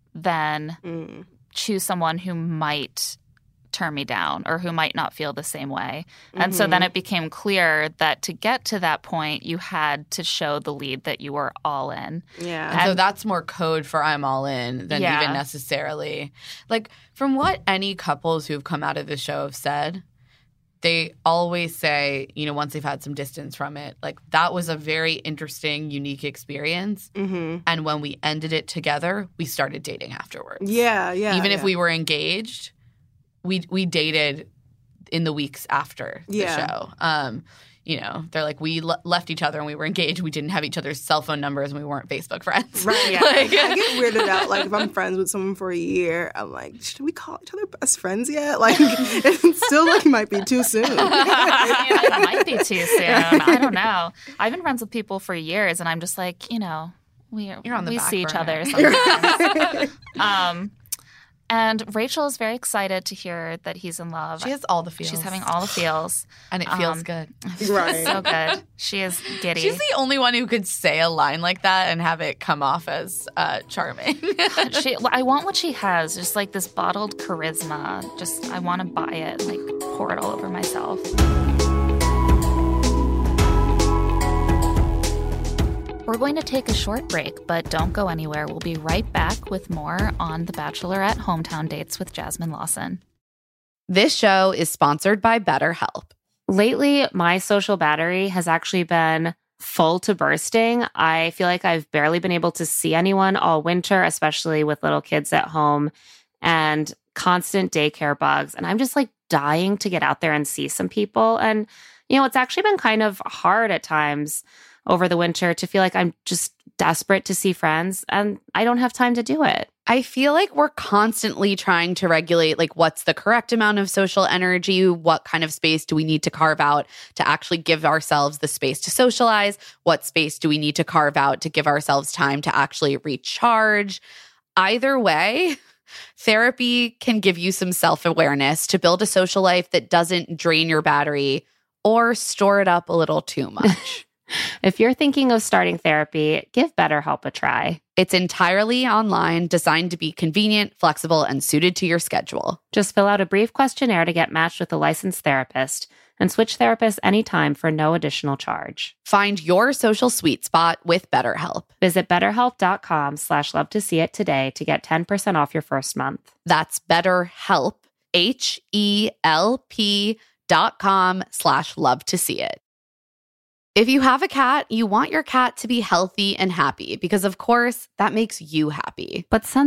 than Mm. choose someone who might turn me down or who might not feel the same way. And so then it became clear that to get to that point, you had to show the lead that you were all in. Yeah. and so that's more code for I'm all in than Yeah. even necessarily. Like, from what any couples who've come out of the show have said, they always say, you know, once they've had some distance from it, like, that was a very interesting, unique experience. Mm-hmm. And when we ended it together, we started dating afterwards. Yeah, yeah. Even if yeah. we were engaged, we we dated in the weeks after the Yeah. show. Um, you know, they're like, we le- left each other and we were engaged. We didn't have each other's cell phone numbers and we weren't Facebook friends. Right. Yeah. Like, I get weirded out. Like if I'm friends with someone for a year, I'm like, should we call each other best friends yet? Like, it still like might be too soon. I mean, it might be too soon. I don't know. I've been friends with people for years, and I'm just like, you know, we You're on the we back see each burner. other sometimes. um, and Rachel is very excited to hear that he's in love. she has all the feels. She's having all the feels. and it feels um, good. Right. So good. She is giddy. She's the only one who could say a line like that and have it come off as uh, charming. she, I want what she has, just like this bottled charisma. Just I want to buy it and like pour it all over myself. We're going to take a short break, but don't go anywhere. We'll be right back with more on The Bachelorette Hometown Dates with Jasmine Lawson. This show is sponsored by BetterHelp. Lately, my social battery has actually been full to bursting. I feel like I've barely been able to see anyone all winter, especially with little kids at home and constant daycare bugs. And I'm just like dying to get out there and see some people. And, you know, it's actually been kind of hard at times over the winter to feel like I'm just desperate to see friends and I don't have time to do it. I feel like we're constantly trying to regulate, like, what's the correct amount of social energy? What kind of space do we need to carve out to actually give ourselves the space to socialize? What space do we need to carve out to give ourselves time to actually recharge? Either way, therapy can give you some self-awareness to build a social life that doesn't drain your battery or store it up a little too much. If you're thinking of starting therapy, give BetterHelp a try. It's entirely online, designed to be convenient, flexible, and suited to your schedule. Just fill out a brief questionnaire to get matched with a licensed therapist and switch therapists anytime for no additional charge. Find your social sweet spot with BetterHelp. Visit betterhelp.com slash love to see it today to get ten percent off your first month. That's BetterHelp, H E L P dot com slash love to see it. If you have a cat, you want your cat to be healthy and happy because, of course, that makes you happy. But since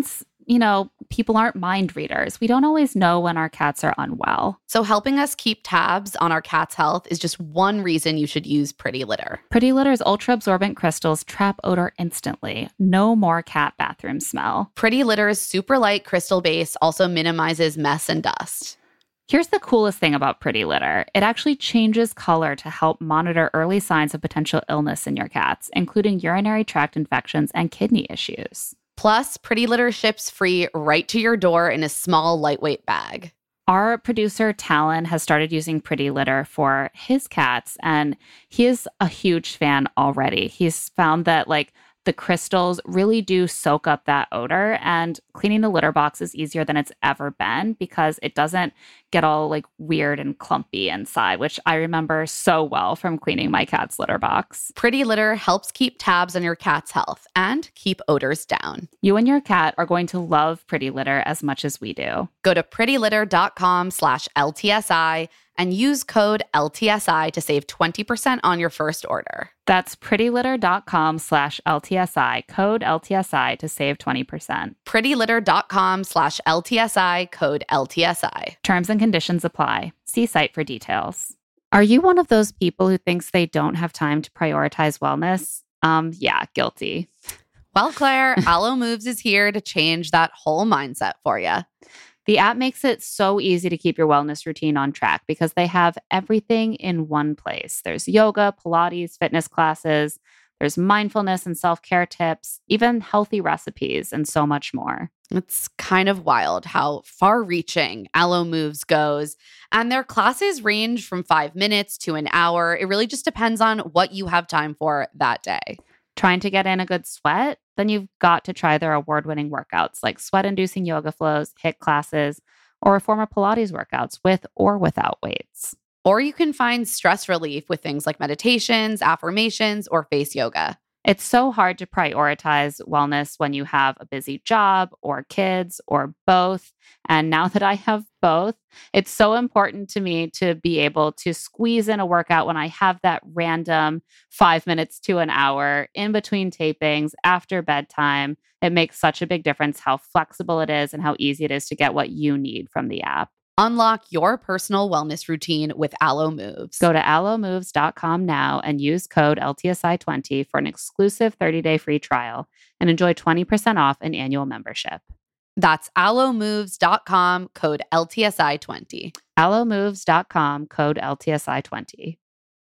you know, people aren't mind readers. We don't always know when our cats are unwell. So helping us keep tabs on our cat's health is just one reason you should use Pretty Litter. Pretty Litter's ultra-absorbent crystals trap odor instantly. No more cat bathroom smell. Pretty Litter's super light crystal base also minimizes mess and dust. Here's the coolest thing about Pretty Litter. It actually changes color to help monitor early signs of potential illness in your cats, including urinary tract infections and kidney issues. Plus, Pretty Litter ships free right to your door in a small, lightweight bag. Our producer, Talon, has started using Pretty Litter for his cats, and he is a huge fan already. He's found that, like, the crystals really do soak up that odor, and cleaning the litter box is easier than it's ever been because it doesn't get all like weird and clumpy inside, which I remember so well from cleaning my cat's litter box. Pretty Litter helps keep tabs on your cat's health and keep odors down. You and your cat are going to love Pretty Litter as much as we do. Go to prettylitter.com slash LTSI and use code L T S I to save twenty percent on your first order. That's prettylitter.com slash LTSI, code L T S I to save twenty percent. prettylitter.com slash LTSI, code L T S I. Terms and conditions apply. See site for details. Are you one of those people who thinks they don't have time to prioritize wellness? Um, yeah, guilty. Well, Claire, Alo Moves is here to change that whole mindset for you. The app makes it so easy to keep your wellness routine on track because they have everything in one place. There's yoga, Pilates, fitness classes, there's mindfulness and self-care tips, even healthy recipes, and so much more. It's kind of wild how far-reaching Alo Moves goes. And their classes range from five minutes to an hour. It really just depends on what you have time for that day. Trying to get in a good sweat? Then you've got to try their award-winning workouts like sweat-inducing yoga flows, HIIT classes, or reformer Pilates workouts with or without weights. Or you can find stress relief with things like meditations, affirmations, or face yoga. It's so hard to prioritize wellness when you have a busy job or kids or both. And now that I have both, it's so important to me to be able to squeeze in a workout when I have that random five minutes to an hour in between tapings after bedtime. It makes such a big difference how flexible it is and how easy it is to get what you need from the app. Unlock your personal wellness routine with Alo Moves. Go to alo moves dot com now and use code L T S I twenty for an exclusive thirty-day free trial and enjoy twenty percent off an annual membership. That's alo moves dot com, code L T S I twenty. alo moves dot com, code L T S I twenty.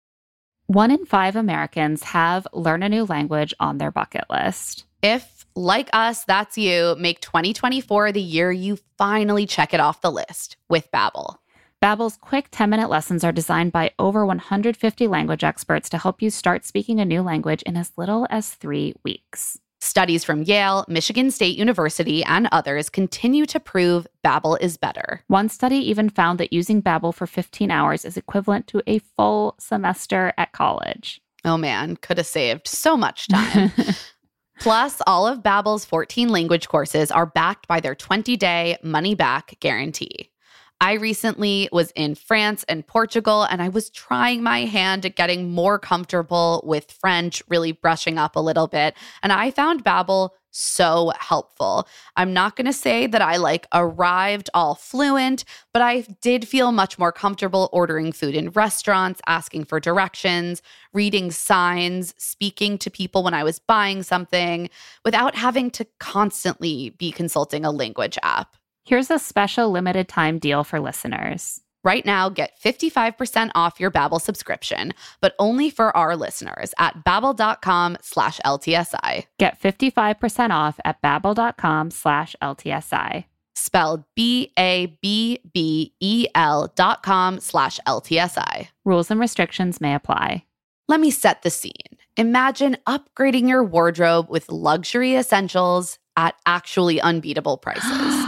One in five Americans have learn a new language on their bucket list. If, like us, that's you, make twenty twenty-four the year you finally check it off the list with Babbel. Babbel's quick ten-minute lessons are designed by over one hundred fifty language experts to help you start speaking a new language in as little as three weeks. Studies from Yale, Michigan State University, and others continue to prove Babbel is better. One study even found that using Babbel for fifteen hours is equivalent to a full semester at college. Oh man, could have saved so much time. Plus, all of Babbel's fourteen language courses are backed by their twenty-day money-back guarantee. I recently was in France and Portugal, and I was trying my hand at getting more comfortable with French, really brushing up a little bit, and I found Babbel so helpful. I'm not going to say that I like arrived all fluent, but I did feel much more comfortable ordering food in restaurants, asking for directions, reading signs, speaking to people when I was buying something, without having to constantly be consulting a language app. Here's a special limited time deal for listeners. Right now, get fifty-five percent off your Babbel subscription, but only for our listeners at babbel.com slash LTSI. Get fifty-five percent off at babbel.com slash LTSI. Spelled B A B B E L dot com slash LTSI. Rules and restrictions may apply. Let me set the scene. Imagine upgrading your wardrobe with luxury essentials at actually unbeatable prices.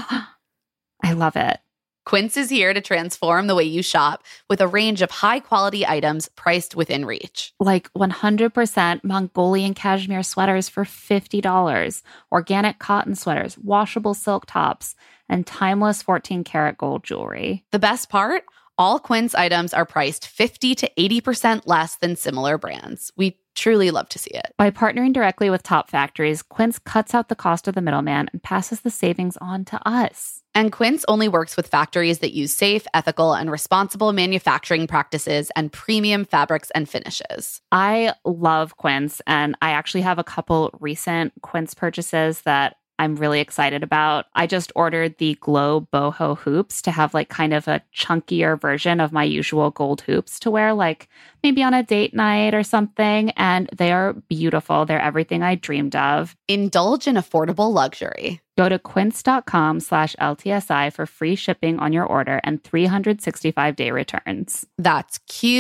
I love it. Quince is here to transform the way you shop with a range of high-quality items priced within reach. Like one hundred percent Mongolian cashmere sweaters for fifty dollars, organic cotton sweaters, washable silk tops, and timeless fourteen karat gold jewelry. The best part? All Quince items are priced fifty to eighty percent less than similar brands. We truly love to see it. By partnering directly with top factories, Quince cuts out the cost of the middleman and passes the savings on to us. And Quince only works with factories that use safe, ethical, and responsible manufacturing practices and premium fabrics and finishes. I love Quince, and I actually have a couple recent Quince purchases that I'm really excited about. I just ordered the Glow Boho hoops to have like kind of a chunkier version of my usual gold hoops to wear like maybe on a date night or something. And they are beautiful. They're everything I dreamed of. Indulge in affordable luxury. Go to quince.com slash LTSI for free shipping on your order and three hundred sixty-five day returns. That's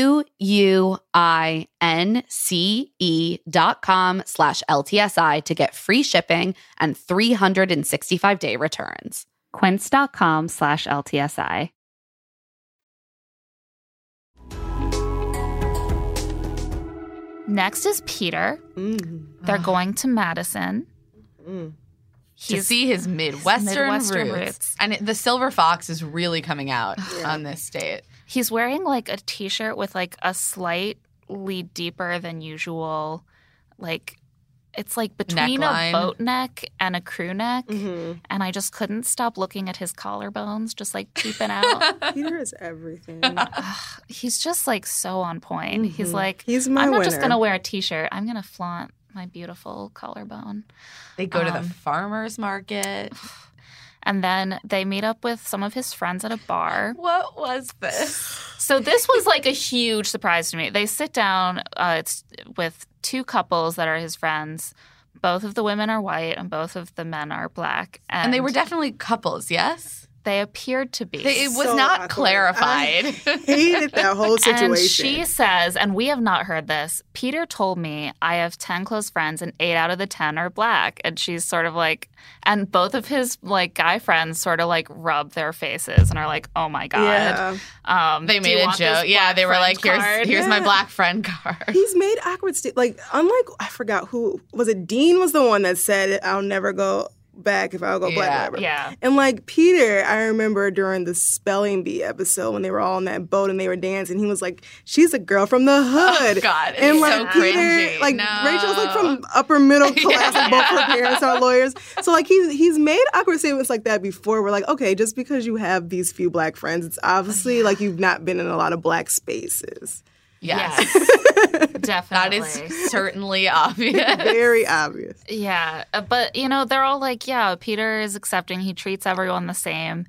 Q-U-I-N-C-E dot com slash L-T-S-I to get free shipping and three hundred sixty-five day returns. Quince.com slash LTSI. Next is Peter. Mm. They're going to Madison. Mm. To see his Midwestern, Midwestern roots. roots. And it, the silver fox is really coming out on this date. He's wearing like a t-shirt with like a slightly deeper than usual, like it's like between Neckline. a boat neck and a crew neck. Mm-hmm. And I just couldn't stop looking at his collarbones just like peeping out. Peter is everything. Ugh, he's just like so on point. He's Mhm. like, He's my I'm not winner. just going to wear a t-shirt. I'm going to flaunt my beautiful collarbone. They go to the Um, farmer's market. And then they meet up with some of his friends at a bar. What was this? So this was like a huge surprise to me. They sit down uh, it's with two couples that are his friends. Both of the women are white and both of the men are black. And, And they were definitely couples, yes? They appeared to be. It was So not awkward. clarified. I hated that whole situation. And she says, and we have not heard this, Peter told me I have ten close friends and eight out of the ten are black. And she's sort of like, and both of his like guy friends sort of like rub their faces and are like, oh my God. Yeah. Um, They do you made a want this joke. Yeah, black they were friend like, here's, card? here's my Yeah. black friend card. He's made awkward st- like unlike I forgot who was it. Dean was the one that said I'll never go back if I'll go black. Yeah. Whatever. Yeah. And like Peter, I remember during the spelling bee episode when they were all on that boat and they were dancing, he was like, "She's a girl from the hood." Oh, God. And It's like so Peter, cringy. like No. Rachel's like from upper middle class, and both her parents are lawyers. So like he's he's made awkward statements like that before. We're like, okay, just because you have these few black friends, it's obviously like you've not been in a lot of black spaces. Yes. Definitely. That is certainly obvious. Very obvious. Yeah, uh, but you know they're all like, yeah, Peter is accepting. He treats everyone the same.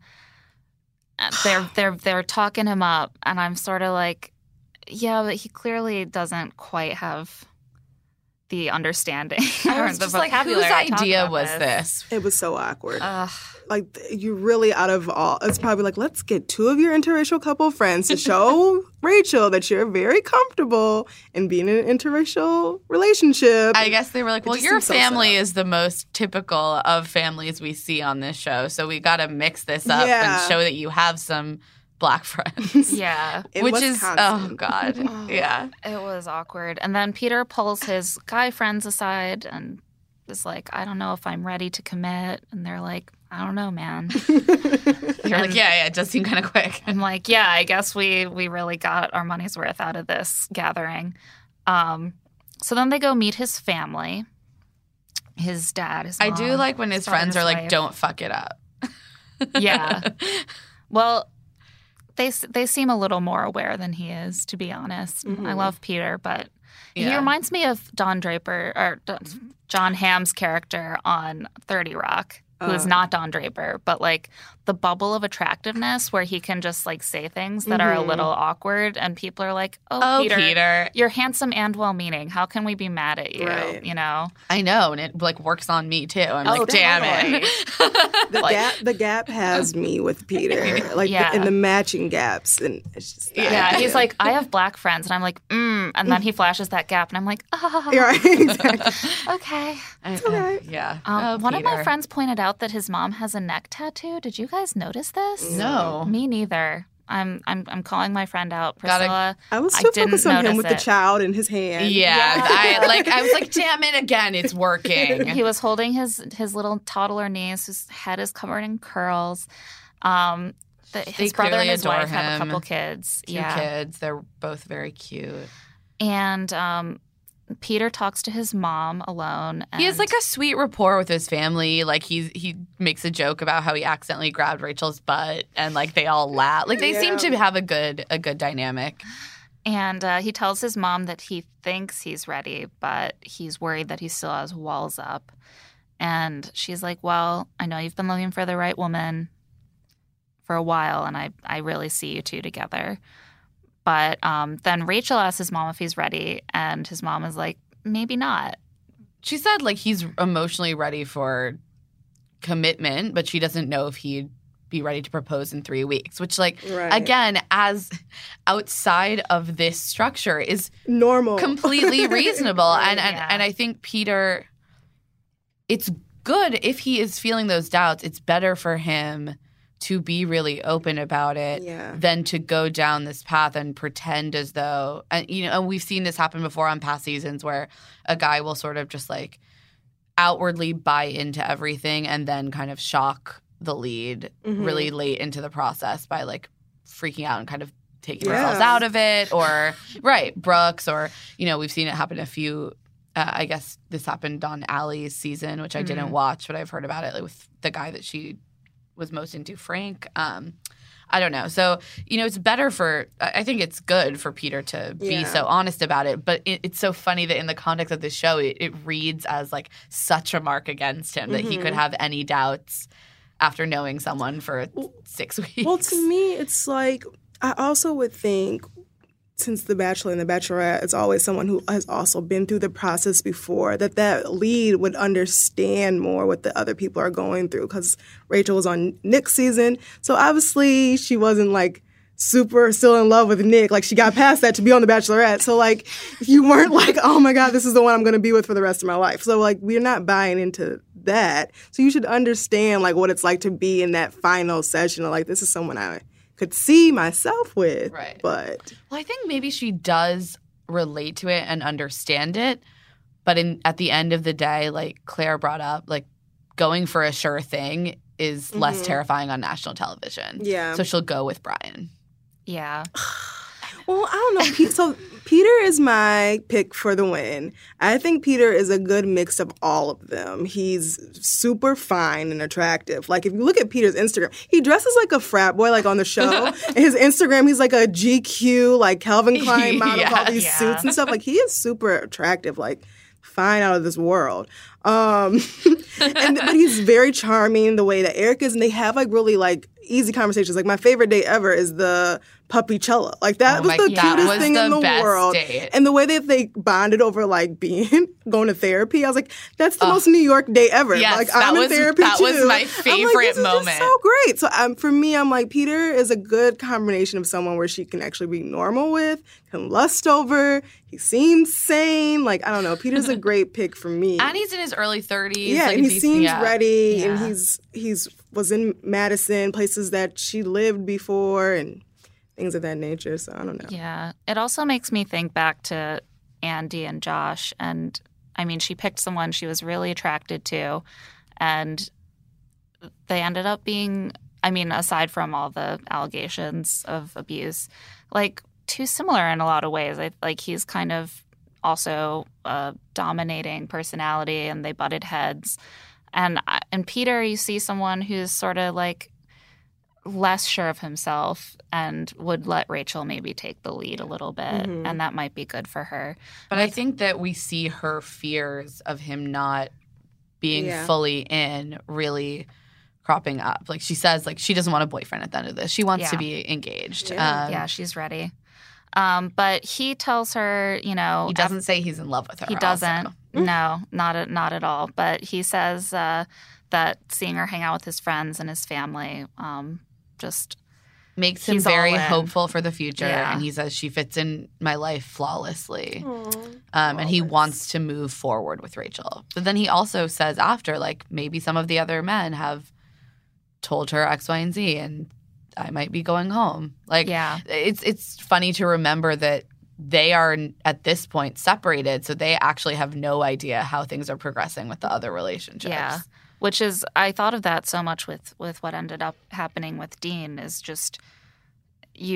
Uh, They're they're they're talking him up, and I'm sort of like, yeah, but he clearly doesn't quite have the understanding I or was the just like, whose vocabulary to talk idea about was this. this? It was so awkward. Ugh. Like you really out of all, it's probably like let's get two of your interracial couple friends to show Rachel that you're very comfortable in being in an interracial relationship. I guess they were like, It well, just your seems so set family up. is the most typical of families we see on this show. So we got to mix this up Yeah. and show that you have some black friends. Yeah, In Which is, oh, Wisconsin. God. Yeah. it was awkward. And then Peter pulls his guy friends aside and is like, I don't know if I'm ready to commit. And they're like, I don't know, man. You're like, yeah, yeah, it does seem kind of quick. I'm like, yeah, I guess we we really got our money's worth out of this gathering. Um, so then they go meet his family, his dad, his I do mom, like when his son, and friends his are like, wife. don't fuck it up. Yeah. Well, they s- they seem a little more aware than he is, to be honest. Mhm. I love Peter, but he Yeah. reminds me of Don Draper or Don, John Hamm's character on thirty Rock, who is Uh. not Don Draper, but like the bubble of attractiveness where he can just like say things that are a Mhm. little awkward, and people are like, "Oh, Oh, Peter, Peter. you're handsome and well-meaning. How can we be mad at you?" Right. You know? I know, and it like works on me too. I'm Oh, like, damn it. The Like- gap, the gap has me with Peter, like Yeah. the, in the matching gaps, and it's just not Yeah, good. he's like, I have black friends, and I'm like, mm, and then he flashes that gap, and I'm like, oh, You're right, exactly. okay. I- okay. Yeah. Um, Oh, one of my Peter. friends pointed out that his mom has a neck tattoo. Did you guys notice this? No. Me neither. I'm I'm I'm calling my friend out, Gotta- Priscilla. I was I too didn't focused on him notice with the it. child in his hand. Yeah, Yeah. I like. I was like, "Damn it! Again, it's working." He was holding his his little toddler niece, whose head is covered in curls. Um, the, his brother clearly and his adore wife have a him. couple kids. Two yeah, kids. They're both very cute. and um, Peter talks to his mom alone. And he has like a sweet rapport with his family. Like he he makes a joke about how he accidentally grabbed Rachel's butt, and like they all laugh. Like they Yeah. seem to have a good a good dynamic. And uh, he tells his mom that he thinks he's ready, but he's worried that he still has walls up. And she's like, well, I know you've been looking for the right woman for a while, and I, I really see you two together. But um, then Rachel asks his mom if he's ready, and his mom is like, maybe not. She said like he's emotionally ready for commitment, but she doesn't know if he'd be ready to propose in three weeks, which like, Right. again, as outside of this structure is Normal. completely reasonable. And, and, Yeah. and I think Peter, it's good if he is feeling those doubts. It's better for him to be really open about it Yeah. than to go down this path and pretend as though, and you know, and we've seen this happen before on past seasons where a guy will sort of just like outwardly buy into everything and then kind of shock the lead Mhm. really late into the process by like freaking out and kind of taking Yeah. themselves out of it, or right, Brooks, or you know, we've seen it happen a few. Uh, I guess this happened on Allie's season, which I didn't Mhm. watch, but I've heard about it, like, with the guy that she was most into, Frank. Um, I don't know. So, you know, it's better for – I think it's good for Peter to be Yeah. so honest about it. But it, it's so funny that in the context of this show, it, it reads as, like, such a mark against him that he could Mhm. have any doubts after knowing someone for six weeks. Well, to me, it's like I also would think since The Bachelor and The Bachelorette is always someone who has also been through the process before, that that lead would understand more what the other people are going through, because Rachel was on Nick's season. So obviously she wasn't like super still in love with Nick. Like she got past that to be on The Bachelorette. So like you weren't like, oh my God, this is the one I'm going to be with for the rest of my life. So like we're not buying into that. So you should understand like what it's like to be in that final session of like, this is someone I could see myself with. Right. But Well, I think maybe she does relate to it and understand it. But in at the end of the day, like Claire brought up, like going for a sure thing is less Mhm. terrifying on national television. Yeah. So she'll go with Brian. Yeah. well, I don't know. Pe- so Peter is my pick for the win. I think Peter is a good mix of all of them. He's super fine and attractive. Like if you look at Peter's Instagram, he dresses like a frat boy, like on the show. And his Instagram, he's like a G Q, like Calvin Klein model, with all Yeah, these yeah. suits and stuff. Like he is super attractive, like fine out of this world. Um, and but he's very charming the way that Eric is, and they have like really like easy conversations. Like my favorite date ever is the puppy Chella. Like that Oh was my- the that cutest was thing the in the best world. date. And the way that they bonded over like being going to therapy, I was like, that's the Ugh. most New York day ever. Yes, like that I'm was- in therapy that too. was my I'm like, favorite this is just moment. so great. So um, for me, I'm like, Peter is a good combination of someone where she can actually be normal with, can lust over. He seems sane. Like I don't know. Peter's a great pick for me. And he's in his early thirties. Yeah, like, and it's he easy- seems yeah. ready, and Yeah. he's he's was in Madison, places that she lived before, and things of that nature. So I don't know. Yeah. It also makes me think back to Andy and Josh. And I mean, she picked someone she was really attracted to. And they ended up being, I mean, aside from all the allegations of abuse, like too similar in a lot of ways. I, like he's kind of also a dominating personality, and they butted heads. And I- and Peter, you see someone who's sort of like less sure of himself and would let Rachel maybe take the lead a little bit, Mhm. and that might be good for her. But I think that we see her fears of him not being Yeah. fully in really cropping up. Like she says, like she doesn't want a boyfriend at the end of this. She wants to Yeah. be engaged. Yeah. Um, Yeah, she's ready. Um, but he tells her, you know, He doesn't say he's in love with her. He doesn't. also. No, not at, not at all. But he says uh, that seeing her hang out with his friends and his family um, just Makes him He's all very in. hopeful for the future. Yeah. And he says she fits in my life flawlessly. Aw. Um, and he Flawless. wants to move forward with Rachel. But then he also says after, like, maybe some of the other men have told her X, Y, and Z, and I might be going home. Like, Yeah. it's it's funny to remember that they are at this point separated, so they actually have no idea how things are progressing with the other relationships. Yeah. Which is, I thought of that so much with, with what ended up happening with Dean is just you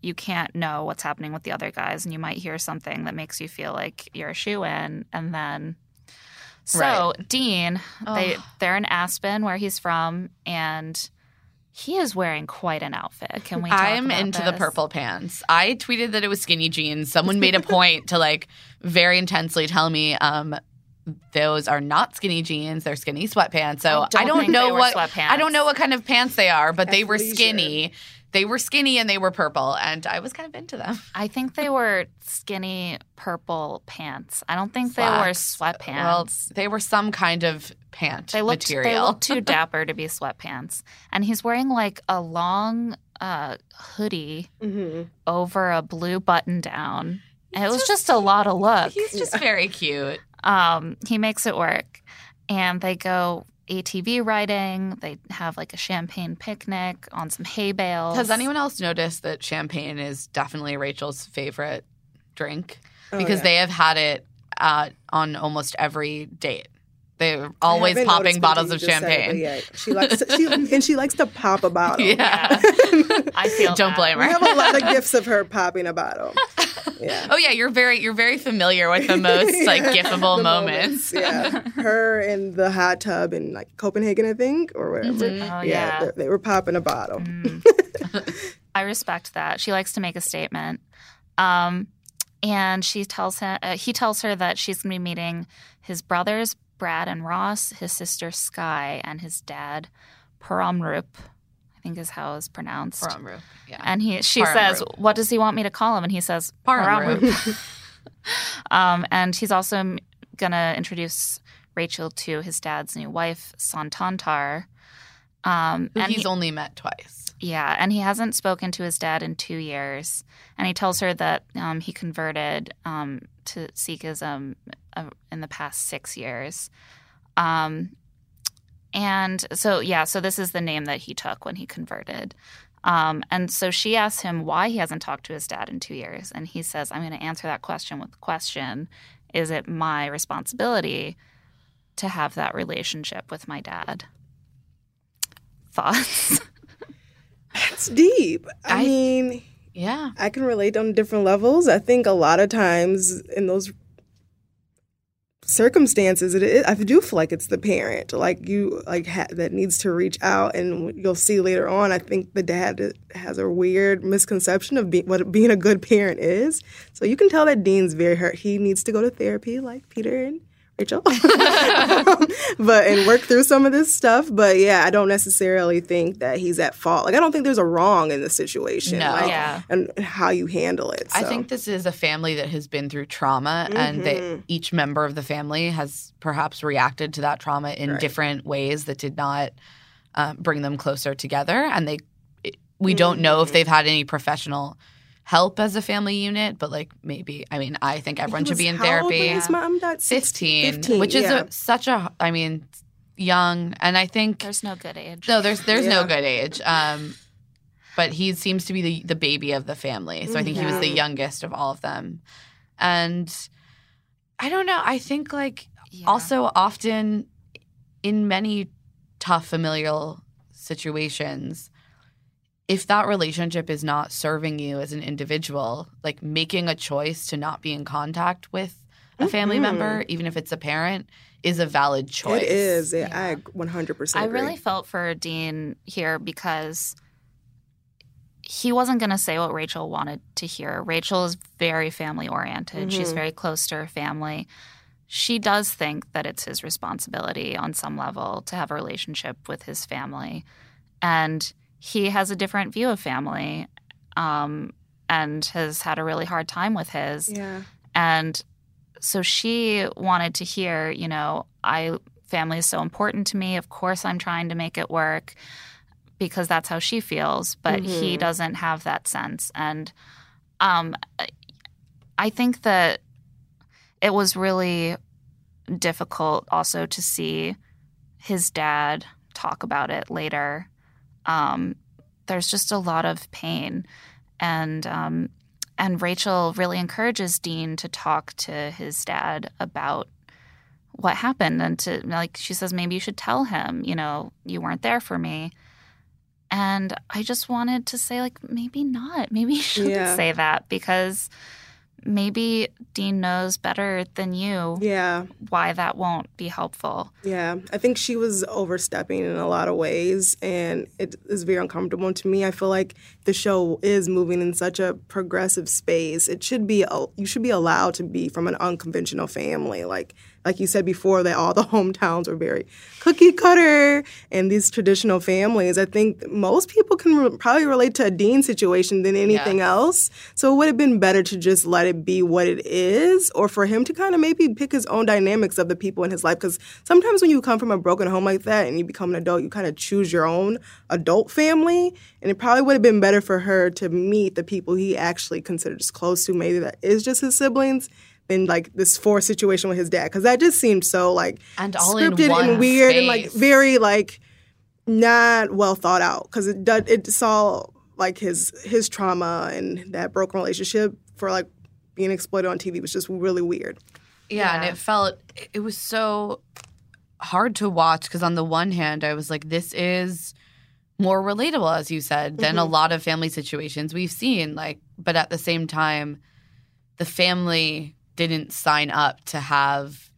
you can't know what's happening with the other guys, and you might hear something that makes you feel like you're a shoo-in, and then so Right. Dean, they Oh. they're in Aspen, where he's from, and he is wearing quite an outfit. Can we? Talk I'm about into the this? purple pants. I tweeted that it was skinny jeans. Someone made a point to like very intensely tell me um those are not skinny jeans, they're skinny sweatpants. So I don't I don't think know they were what sweatpants. I don't know what kind of pants they are, but they were Athleisure. skinny. They were skinny and they were purple, and I was kind of into them. I think they were skinny purple pants. I don't think they were Slacks. sweatpants. Well, they were some kind of pant They looked, they material. looked too dapper to be sweatpants. And he's wearing like a long uh, hoodie Mm-hmm. over a blue button down. And it was just, a lot of look. He's just very cute. Um, he makes it work. And they go A T V riding. They have like a champagne picnic on some hay bales. Has anyone else noticed that champagne is definitely Rachel's favorite drink? Oh, Because yeah. they have had it uh, on almost every date. They're I always haven't popping noticed bottles until of you just said it, but champagne. yeah, she likes to, she, and she likes to pop a bottle. Yeah. I feel Don't that. blame We her. have a lot of gifts of her popping a bottle. Yeah. Oh yeah, you're very you're very familiar with the most like Yeah, gifable the moments. Yeah, her in the hot tub in like Copenhagen, I think, or wherever. Mhm. Oh, yeah. they, they were popping a bottle. Mm. I respect that. She likes to make a statement. Um, and she tells him, uh, he tells her that she's going to be meeting his brothers, Brad and Ross, his sister Sky, and his dad, Paramrup, I think is how it's pronounced. Paramrup, yeah. And he, she Paramrup. says, "What does he want me to call him?" And he says, Paramrup. "Paramrup." um, and he's also going to introduce Rachel to his dad's new wife, Santantar. Um, Who and he's he- only met twice. yeah, and he hasn't spoken to his dad in two years. And he tells her that um, he converted um, to Sikhism uh, in the past six years. Um, and so, yeah, so this is the name that he took when he converted. Um, and so she asks him why he hasn't talked to his dad in two years. And he says, I'm going to answer that question with the question, is it my responsibility to have that relationship with my dad? Thoughts? It's deep. I, I- mean, Yeah. I can relate on different levels. I think a lot of times in those circumstances, it is, I do feel like it's the parent, like you, like ha- that needs to reach out. And you'll see later on, I think the dad has a weird misconception of be- what being a good parent is. So you can tell that Dean's very hurt. He needs to go to therapy, like Peter and Rachel, but and work through some of this stuff. But yeah, I don't necessarily think that he's at fault. Like I don't think there's a wrong in the situation. No. like, Yeah. and how you handle it. I So. think this is a family that has been through trauma, and that each member of the family has perhaps reacted to that trauma in Right. different ways that did not uh, bring them closer together. And they, we don't know if they've had any professional help as a family unit, but like maybe, I mean, I think everyone He should was be in how old when therapy. his mom died? fifteen, fifteen, which is yeah. a, such a, I mean, young, and I think There's no good age. no, there's there's no Yeah. good age. Um, but he seems to be the the baby of the family, so I think he was the Mhm. youngest of all of them. And I don't know. I think like Yeah. also often in many tough familial situations, if that relationship is not serving you as an individual, like making a choice to not be in contact with a family Mhm. member, even if it's a parent, is a valid choice. It is. Yeah, Yeah. I one hundred percent I agree. really felt for Dean here because he wasn't going to say what Rachel wanted to hear. Rachel is very family oriented. She's Mhm. very close to her family. She does think that it's his responsibility on some level to have a relationship with his family. And he has a different view of family um, and has had a really hard time with his. Yeah. And so she wanted to hear, you know, I family is so important to me. Of course I'm trying to make it work because that's how she feels, but he Mhm. doesn't have that sense. And um, I think that it was really difficult also to see his dad talk about it later. Um, there's just a lot of pain. And um, and Rachel really encourages Dean to talk to his dad about what happened and to, like, she says, maybe you should tell him, you know, you weren't there for me. And I just wanted to say, like, maybe not. Maybe you shouldn't Yeah. say that because maybe Dean knows better than you Yeah. why that won't be helpful. Yeah, I think she was overstepping in a lot of ways, and it is very uncomfortable to me. I feel like the show is moving in such a progressive space. It should be you should be allowed to be from an unconventional family, like like you said before, that all the hometowns were very cookie cutter and these traditional families. I think most people can re- probably relate to a Dean situation than anything Yeah. else. So it would have been better to just let it be what it is, or for him to kind of maybe pick his own dynamics of the people in his life. Because sometimes when you come from a broken home like that and you become an adult, you kind of choose your own adult family. And it probably would have been better for her to meet the people he actually considers close to, maybe that is just his siblings, than like this forced situation with his dad. Because that just seemed so like And all in scripted one and weird and like space. very like not well thought out. Because it did, it saw like his his trauma and that broken relationship for like being exploited on T V was just really weird. Yeah, and Yeah. it felt it was so hard to watch because on the one hand, I was like, this is more relatable, as you said, than a lot of family situations we've seen. Like, but at the same time, the family didn't sign up to have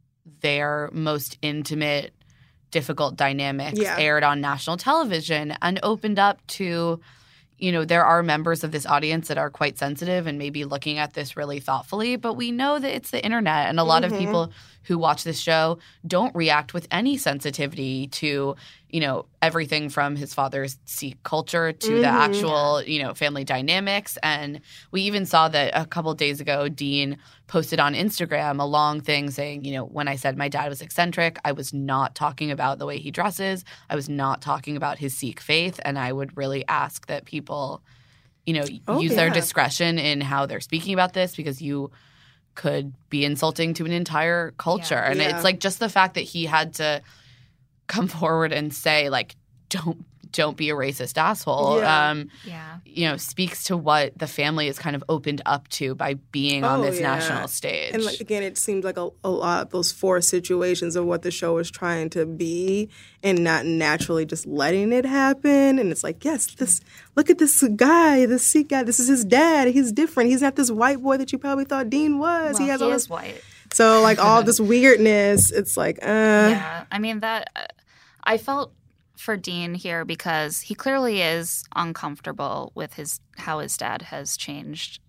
their most intimate, difficult dynamics Yeah. aired on national television and opened up to, you know, there are members of this audience that are quite sensitive and maybe looking at this really thoughtfully, but we know that it's the internet and a lot of people who watch this show don't react with any sensitivity to, you know, everything from his father's Sikh culture to the actual, you know, family dynamics. And we even saw that a couple of days ago, Dean posted on Instagram a long thing saying, you know, when I said my dad was eccentric, I was not talking about the way he dresses. I was not talking about his Sikh faith. And I would really ask that people, you know, Oh, use their yeah. discretion in how they're speaking about this because you could be insulting to an entire culture. Yeah. And Yeah. it's like just the fact that he had to come forward and say, like, don't don't be a racist asshole, Yeah. um, Yeah. you know, speaks to what the family is kind of opened up to by being on Oh, this yeah. national stage. And like again, it seems like a, a lot of those forced situations of what the show is trying to be, and not naturally just letting it happen. And it's like, yes, this look at this guy, this Sikh guy. This is his dad. He's different. He's not this white boy that you probably thought Dean was. Well, he has he all is this. white. So like all this weirdness. It's like, uh, Yeah. I mean, that uh, I felt for Dean here because he clearly is uncomfortable with his how his dad has changed.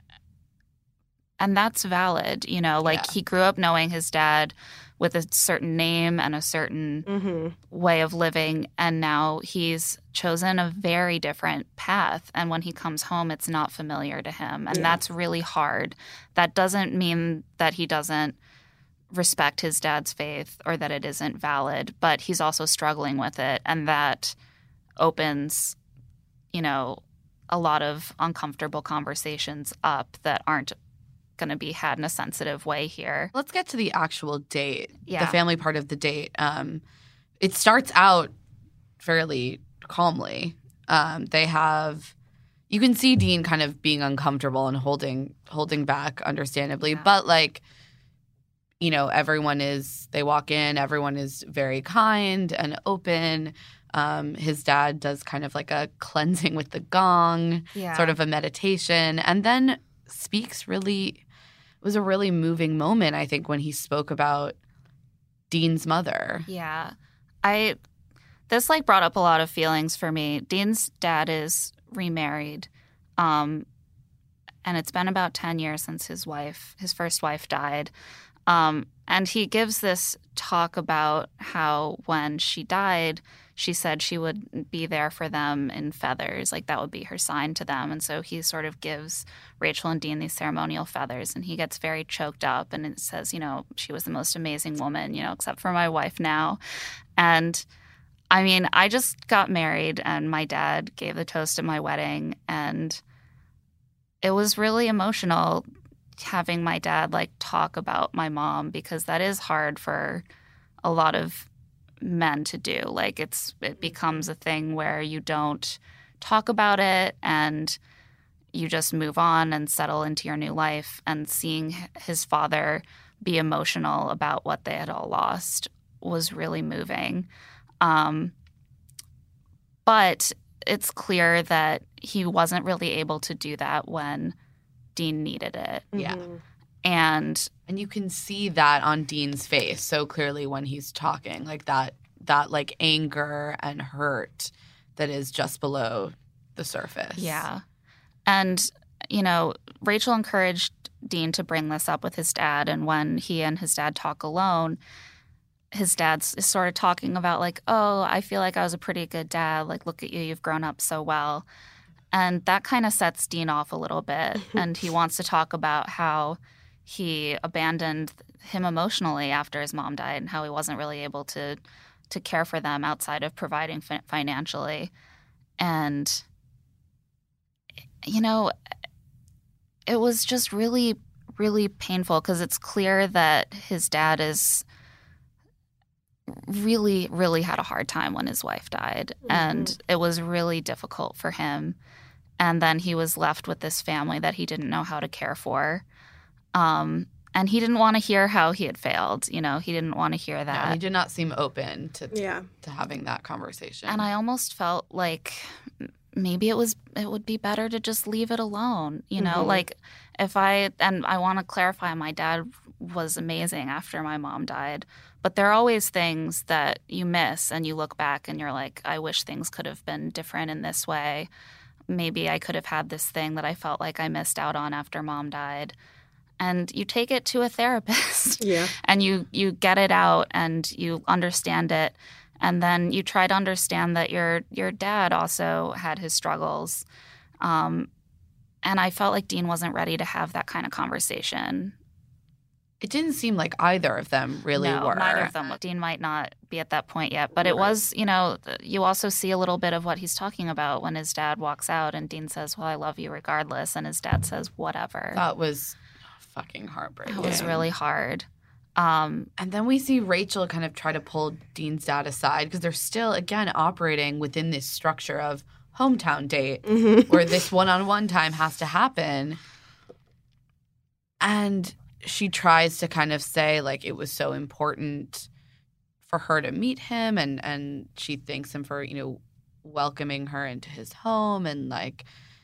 And that's valid, you know, like Yeah. he grew up knowing his dad with a certain name and a certain mm-hmm. way of living, and now he's chosen a very different path, and when he comes home it's not familiar to him, and Yeah. that's really hard. That doesn't mean that he doesn't respect his dad's faith or that it isn't valid, but he's also struggling with it, and that opens, you know, a lot of uncomfortable conversations up that aren't going to be had in a sensitive way here. Let's get to the actual date, Yeah. the family part of the date. Um, it starts out fairly calmly. Um, they have, you can see Dean kind of being uncomfortable and holding holding back, understandably, Yeah. but like, you know, everyone is, they walk in, everyone is very kind and open. Um, his dad does kind of like a cleansing with the gong, Yeah. sort of a meditation, and then speaks really, it was a really moving moment, I think, when he spoke about Dean's mother. Yeah. I this like brought up a lot of feelings for me. Dean's dad is remarried. Um and it's been about ten years since his wife, his first wife died. Um and he gives this talk about how when she died, she said she would be there for them in feathers, like that would be her sign to them. And so he sort of gives Rachel and Dean these ceremonial feathers, and he gets very choked up, and it says, you know, she was the most amazing woman, you know, except for my wife now. And I mean, I just got married, and my dad gave the toast at my wedding, and it was really emotional having my dad like talk about my mom, because that is hard for a lot of men to do. Like it's it becomes a thing where you don't talk about it and you just move on and settle into your new life. And seeing his father be emotional about what they had all lost was really moving. Um, but it's clear that he wasn't really able to do that when Dean needed it. Yeah. And And you can see that on Dean's face so clearly when he's talking, like that that like anger and hurt that is just below the surface. yeah. And, you know, Rachel encouraged Dean to bring this up with his dad. And when he and his dad talk alone, his dad's is sort of talking about like, oh, I feel like I was a pretty good dad. Like, look at you. You've grown up so well. And that kind of sets Dean off a little bit. And he wants to talk about how he abandoned him emotionally after his mom died and how he wasn't really able to to care for them outside of providing fi- financially. And, you know, it was just really, really painful because it's clear that his dad is really, really had a hard time when his wife died. Mm-hmm. And it was really difficult for him. And then he was left with this family that he didn't know how to care for. Um, and he didn't want to hear how he had failed. You know, he didn't want to hear that. No, he did not seem open to Yeah. to having that conversation. And I almost felt like maybe it was it would be better to just leave it alone. You know, Mm-hmm. like if I and I want to clarify, my dad was amazing after my mom died. But there are always things that you miss and you look back and you're like, I wish things could have been different in this way. Maybe I could have had this thing that I felt like I missed out on after mom died. And you take it to a therapist. Yeah. And you, you get it out and you understand it. And then you try to understand that your your dad also had his struggles. Um, and I felt like Dean wasn't ready to have that kind of conversation. It didn't seem like either of them really no, were. neither of them. Dean might not be at that point yet. But it Right. was, you know, you also see a little bit of what he's talking about when his dad walks out and Dean says, well, I love you regardless. And his dad says, whatever. That was fucking heartbreaking. That was really hard. Um, And then we see Rachel kind of try to pull Dean's dad aside because they're still, again, operating within this structure of hometown date Mm-hmm. where this one-on-one time has to happen. And she tries to kind of say, like, it was so important for her to meet him. And, and she thanks him for, you know, welcoming her into his home. And, like,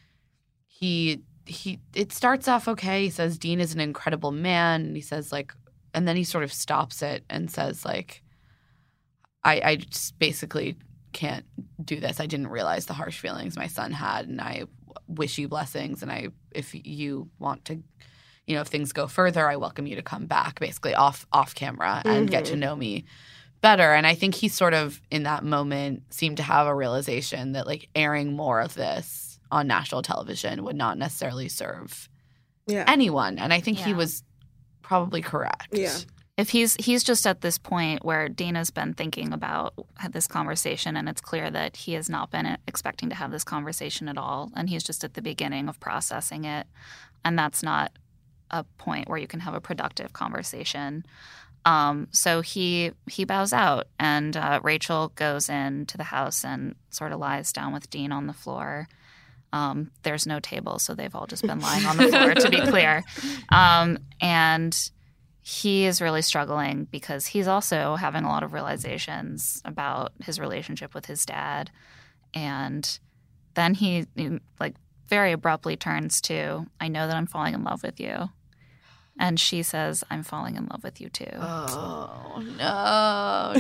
he – he it starts off okay. He says Dean is an incredible man. And he says, like – and then he sort of stops it and says, like, I, I just basically can't do this. I didn't realize the harsh feelings my son had, and I wish you blessings. And I, if you want to, you know, if things go further, I welcome you to come back, basically off off camera and Mm-hmm. get to know me better. And I think he sort of, in that moment, seemed to have a realization that, like, airing more of this on national television would not necessarily serve Yeah. anyone. And I think he Yeah. was probably correct. Yeah. if he's he's just at this point where Dana's been thinking about this conversation, and it's clear that he has not been expecting to have this conversation at all, and he's just at the beginning of processing it, and that's not a point where you can have a productive conversation. Um, so he he bows out, and uh, Rachel goes into the house and sort of lies down with Dean on the floor. Um, there's no table, so they've all just been lying on the floor, to be clear. Um, and he is really struggling because he's also having a lot of realizations about his relationship with his dad. And then he, like, very abruptly turns to, I know that I'm falling in love with you. And she says, I'm falling in love with you too. Oh, no.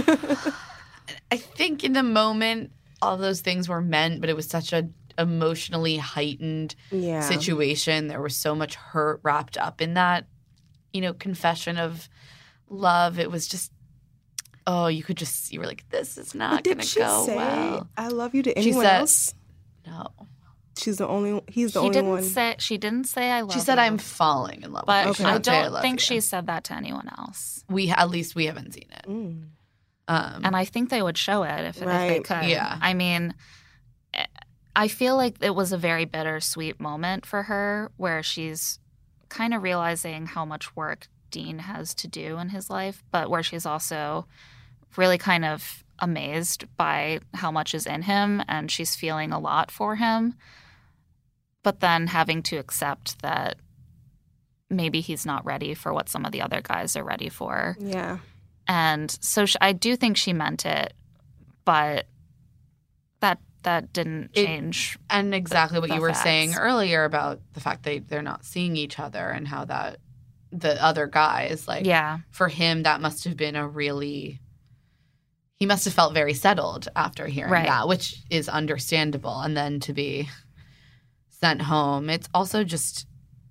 I think in the moment, all those things were meant, but it was such a emotionally heightened Yeah. situation. There was so much hurt wrapped up in that, you know, confession of love. It was just, oh, you could just, you were like, this is not Did going to she go say, well. I love you to She anyone said- else? No. She's the only. He's the He only didn't one. say, she didn't say I love She said, you. I'm falling in love But with you. She I didn't say, don't love think you. she said that to anyone else. We, at least we haven't seen it. Mm. Um, And I think they would show it if, if they Right. could. Yeah. I mean, I feel like it was a very bittersweet moment for her where she's kind of realizing how much work Dean has to do in his life, but where she's also really kind of amazed by how much is in him, and she's feeling a lot for him, but then having to accept that maybe he's not ready for what some of the other guys are ready for. Yeah. And so sh I do think she meant it, but that that didn't It- change. And exactly what the you were facts. saying earlier about the fact that they're not seeing each other and how that the other guys, like, Yeah. for him, that must have been a really, he must have felt very settled after hearing Right. that, which is understandable. And then to be sent home, it's also just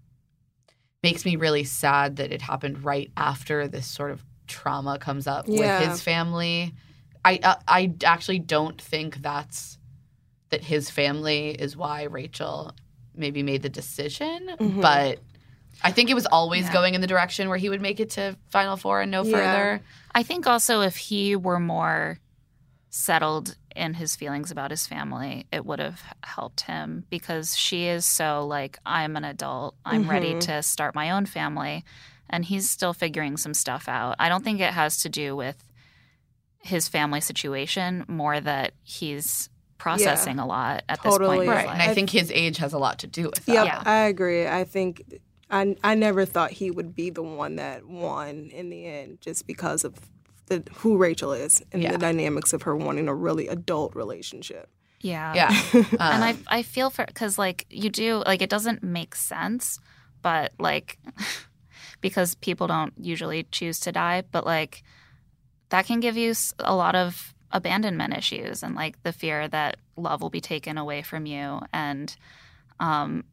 makes me really sad that it happened right after this sort of trauma comes up Yeah. with his family. I uh, I actually don't think that's that his family is why Rachel maybe made the decision, Mhm. but I think it was always Yeah. going in the direction where he would make it to Final Four and no Yeah. further. I think also if he were more settled in his feelings about his family, it would have helped him because she is so like, I'm an adult. I'm ready Mhm. to start my own family. And he's still figuring some stuff out. I don't think it has to do with his family situation, more that he's processing a lot at this point Totally. in his Right. life. And I think his age has a lot to do with that. Yep, Yeah. I agree. I think I I never thought he would be the one that won in the end, just because of the who Rachel is and Yeah. the dynamics of her wanting a really adult relationship. Yeah. Yeah. and I Um, I feel for because like you do like it doesn't make sense, but like because people don't usually choose to die, but like that can give you s- a lot of abandonment issues and like the fear that love will be taken away from you. And um,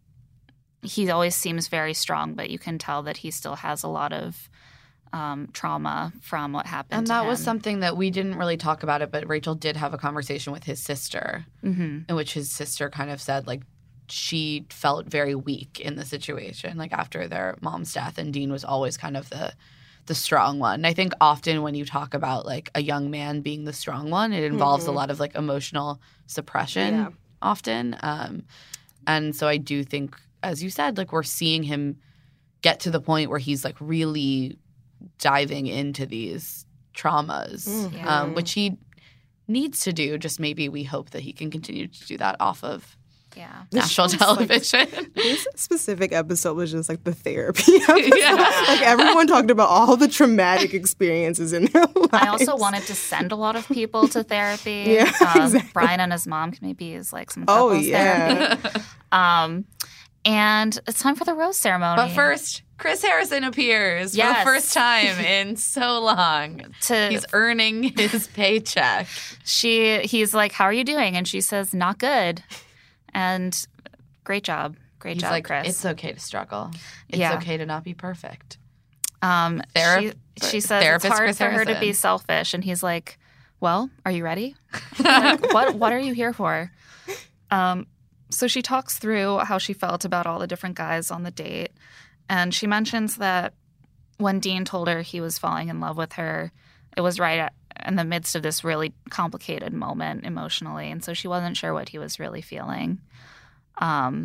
he always seems very strong, but you can tell that he still has a lot of um, trauma from what happened. and to that was him. something that we didn't really talk about it, but Rachel did have a conversation with his sister, Mhm. in which his sister kind of said, like, she felt very weak in the situation, like after their mom's death, and Dean was always kind of the the strong one. And I think often when you talk about like a young man being the strong one, it involves a lot of like emotional suppression Yeah. often. Um, and so I do think, as you said, like we're seeing him get to the point where he's like really diving into these traumas, Mhm. um, which he needs to do. Just maybe we hope that he can continue to do that off of Yeah. national show's, like, television. This specific episode was just like the therapy episode. Yeah. Like everyone talked about all the traumatic experiences in their lives. I also wanted to send a lot of people to therapy. Yeah, uh, exactly. Brian and his mom maybe use like some Oh, couples yeah. therapy. Um, and it's time for the rose ceremony. But first, Chris Harrison appears for Yes. the first time in so long. to He's earning his paycheck. she, he's like, "How are you doing?" And she says, "Not good." And great job, great He's job, like, Chris. it's okay to struggle. It's Yeah. okay to not be perfect. Um, Thera- she, she says it's therapist hard Chris for her to be Harrison. selfish, and he's like, "Well, are you ready? Like, what What are you here for?" Um, so she talks through how she felt about all the different guys on the date, and she mentions that when Dean told her he was falling in love with her, it was right at, in the midst of this really complicated moment emotionally, and so she wasn't sure what he was really feeling, um,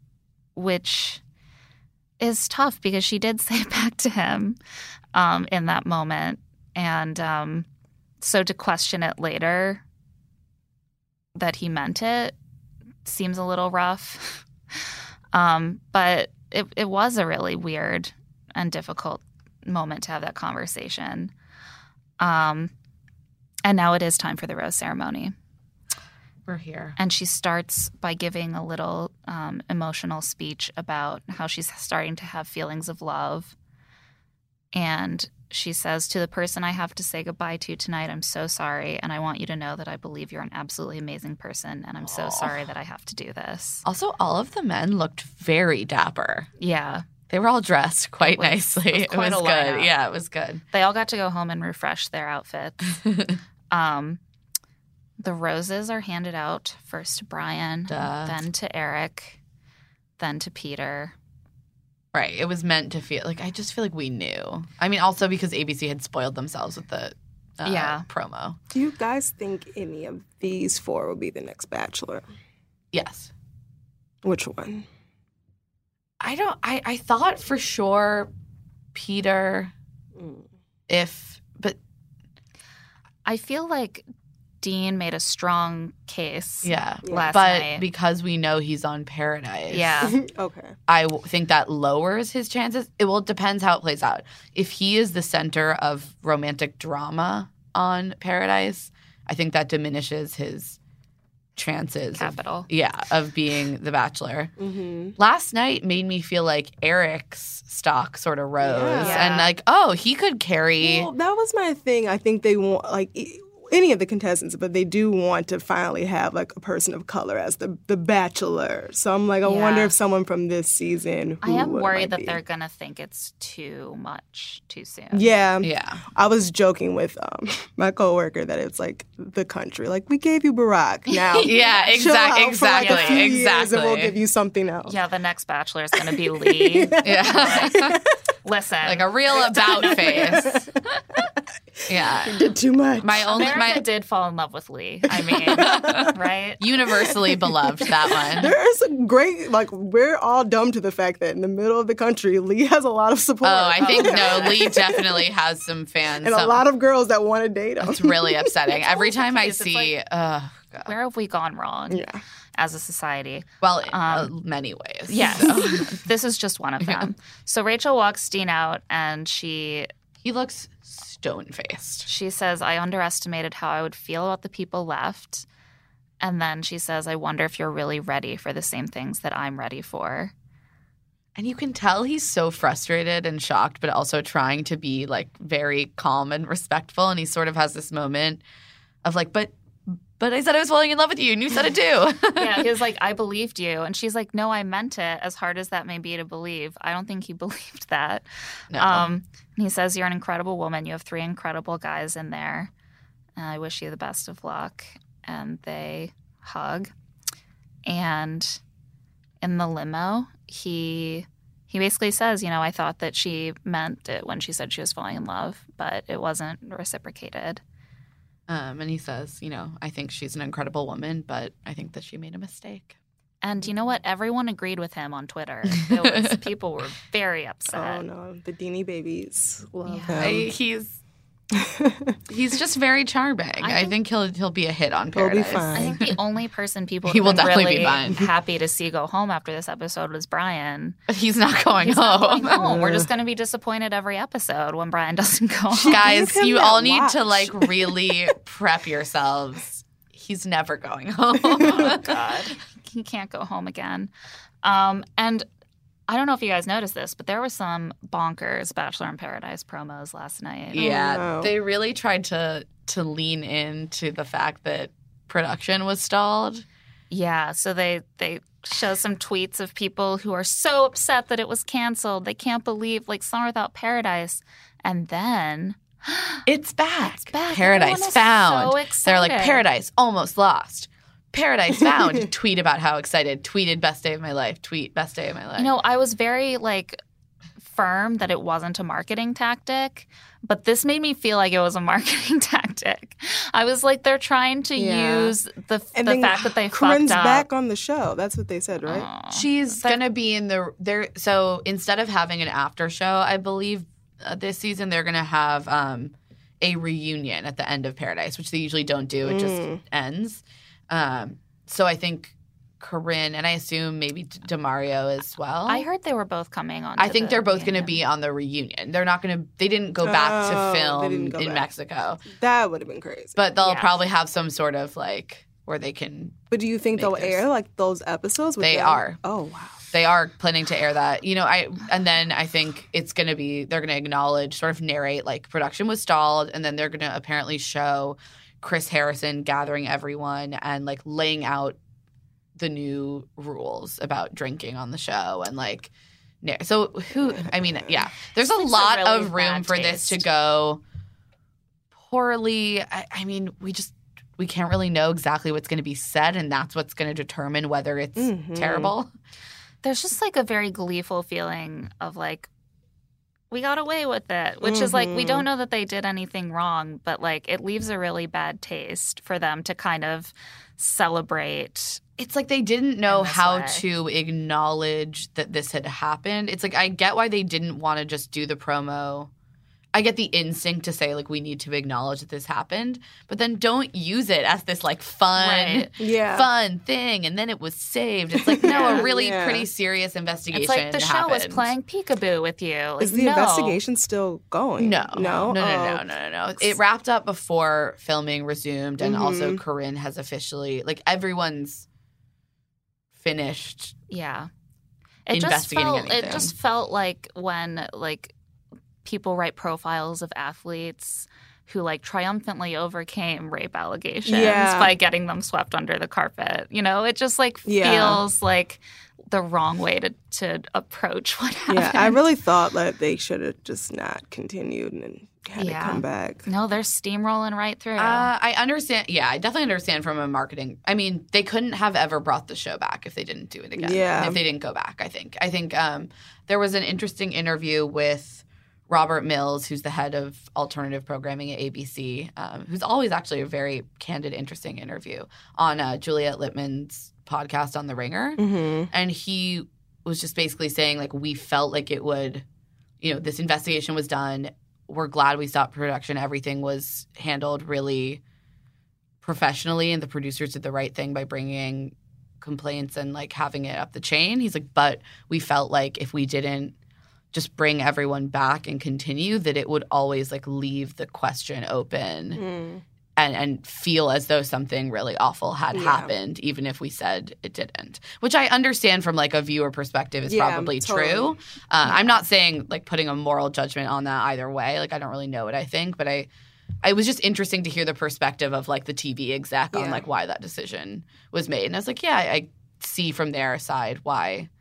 which is tough because she did say it back to him um, in that moment. And um, so to question it later that he meant it seems a little rough. um, but it, it was a really weird and difficult moment to have that conversation. Um, and now it is time for the rose ceremony. We're here. And she starts by giving a little um, emotional speech about how she's starting to have feelings of love. And she says, "To the person I have to say goodbye to tonight, I'm so sorry. And I want you to know that I believe you're an absolutely amazing person. And I'm so Aw. sorry that I have to do this." Also, all of the men looked very dapper. Yeah. They were all dressed quite was- nicely. it was It quite was a good. lineup. Yeah, it was good. They all got to go home and refresh their outfits. um, the roses are handed out first to Brian, Duh. then to Eric, then to Peter. Right. It was meant to feel like I just feel like we knew. I mean, also because A B C had spoiled themselves with the uh, Yeah. promo. Do you guys think any of these four will be the next Bachelor? Yes. Which one? I don't. I, I thought for sure Peter, Mm. if, but I feel like Dean made a strong case. yeah. Last but night. because we know he's on Paradise. Yeah. Okay. I w- think that lowers his chances. It well it depends how it plays out. If he is the center of romantic drama on Paradise, I think that diminishes his chances. Capital. Of, yeah, of being the Bachelor. Mm-hmm. Last night made me feel like Eric's stock sort of rose, Yeah. and like, oh, he could carry. Well, that was my thing. I think they want like e- any of the contestants, but they do want to finally have like a person of color as the the Bachelor. So I'm like, I Yeah. wonder if someone from this season. I who am it worried might that be. they're going to think it's too much too soon. Yeah, yeah, I was joking with um, my coworker that it's like the country. Like we gave you Barack, now yeah, chill out exactly, for like a exactly, few years exactly. and we'll give you something else. Yeah, the next Bachelor is going to be Lee. yeah, Listen. like a real about face. Yeah, Did too much. my only America my did fall in love with Lee. I mean, right? universally beloved that one. There's a great like we're all dumb to the fact that in the middle of the country, Lee has a lot of support. Oh, I think no. Lee definitely has some fans. and a some- lot of girls that want to date him. It's really upsetting. Every time I It's see, like- oh, God. Where have we gone wrong Yeah. as a society? well, in uh, Um, many ways. Yes. So. This is just one of them. So Rachel walks Dean out and she He looks stone faced. she says, I underestimated how I would feel about the people left. And then she says, I wonder if you're really ready for the same things that I'm ready for. And you can tell he's so frustrated and shocked, but also trying to be like very calm and respectful. And he sort of has this moment of like, but but I said I was falling in love with you and you said it too. Yeah, he was like, I believed you. And she's like, no, I meant it, as hard as that may be to believe. I don't think he believed that. No. Um, and he says, you're an incredible woman. You have three incredible guys in there. And I wish you the best of luck. And they hug. And in the limo, he he basically says, you know, I thought that she meant it when she said she was falling in love, but it wasn't reciprocated. Um, and he says, you know, I think she's an incredible woman, but I think that she made a mistake. And you know what? Everyone agreed with him on Twitter. It was, people were very upset. Oh no, the Deanie babies love Yeah. I, him. he's he's just very charming. I think, think- he'll he'll be a hit on He'll be Paradise. fine. I think the only person people He have will been definitely be really fine. happy to see go home after this episode was Brian. But he's not going He's home. not going home. We're just going to be disappointed every episode when Brian doesn't go home. Guys, Give him you that all need watch. to like really prep yourselves. He's never going home. Oh, God. He can't go home again. Um, and I don't know if you guys noticed this, but there was some bonkers Bachelor in Paradise promos last night. Yeah, no. they really tried to to lean into the fact that production was stalled. Yeah, so they they show some tweets of people who are so upset that it was canceled. They can't believe like Summer Without Paradise. And then It's back. It's back. Paradise Everyone is found. so They're like, excited. Paradise almost lost. Paradise found. Tweet about how excited. Tweeted best day of my life. Tweet best day of my life. You know, I was very like firm that it wasn't a marketing tactic, but this made me feel like it was a marketing tactic. I was like, they're trying to Yeah. use the And the then fact that they Corinne's fucked up. back on the show. That's what they said, right? Aw. she's That- gonna be in the there. So instead of having an after show, I believe uh, this season they're gonna have um, a reunion at the end of Paradise, which they usually don't do. It just Mm. ends. Um, so I think Corinne and I assume maybe D- Demario as well. I heard they were both coming on. I to think the they're both going to reunion. be on the reunion. They're not going to. They didn't go back Oh, to they film didn't go in back. Mexico, That would have been crazy. but they'll Yeah. probably have some sort of like where they can. But do you think Make they'll this. air like those episodes? With They them? are. Oh wow. They are planning to air that, you know. I and then I think it's going to be they're going to acknowledge, sort of narrate like production was stalled, and then they're going to apparently show Chris Harrison gathering everyone and like laying out the new rules about drinking on the show and like. na- So who? I mean, yeah. There's a It's a lot really of room bad for this to taste. go poorly. I, I mean, we just we can't really know exactly what's going to be said, and that's what's going to determine whether it's Mhm. terrible. There's just like a very gleeful feeling of like we got away with it, which is like we Mhm. don't know that they did anything wrong, but like it leaves a really bad taste for them to kind of celebrate. It's like they didn't know In this how way. to acknowledge that this had happened. It's like I get why they didn't want to just do the promo I get the instinct to say, like, we need to acknowledge that this happened, but then don't use it as this, like, fun, Right. Yeah. fun thing, and then it was saved. It's like, no, a really Yeah. pretty serious investigation It's like the show was happened. playing peekaboo with you. Like, Is the no. investigation still going? No, No? no, no, Oh. no, no, no, no. It wrapped up before filming resumed, and Mhm. also Corinne has officially, like, everyone's finished. Yeah. It just Investigating felt anything. it just felt like when like people write profiles of athletes who like triumphantly overcame rape allegations Yeah. by getting them swept under the carpet. You know, it just like Yeah. feels like the wrong way to, to approach what happened. Yeah, I really thought that they should have just not continued and had Yeah. to come back. No, they're steamrolling right through. Uh, I understand. Yeah, I definitely understand from a marketing. I mean, they couldn't have ever brought the show back if they didn't do it again. Yeah. If they didn't go back, I think. I think um, there was an interesting interview with Robert Mills, who's the head of alternative programming at A B C, um, who's always actually a very candid, interesting interview on uh, Juliet Littman's podcast on The Ringer. Mm-hmm. And he was just basically saying, like, we felt like it would, you know, this investigation was done. We're glad we stopped production. Everything was handled really professionally, and the producers did the right thing by bringing complaints and, like, having it up the chain. He's like, but we felt like if we didn't just bring everyone back and continue, that it would always, like, leave the question open Mm. and, and feel as though something really awful had Yeah. happened, even if we said it didn't. Which I understand from, like, a viewer perspective is Yeah, probably totally. true. Uh, I'm not saying, like, putting a moral judgment on that either way. Like, I don't really know what I think, but I it was just interesting to hear the perspective of, like, the T V exec on, Yeah. like, why that decision was made. And I was like, yeah, I, I see from their side why,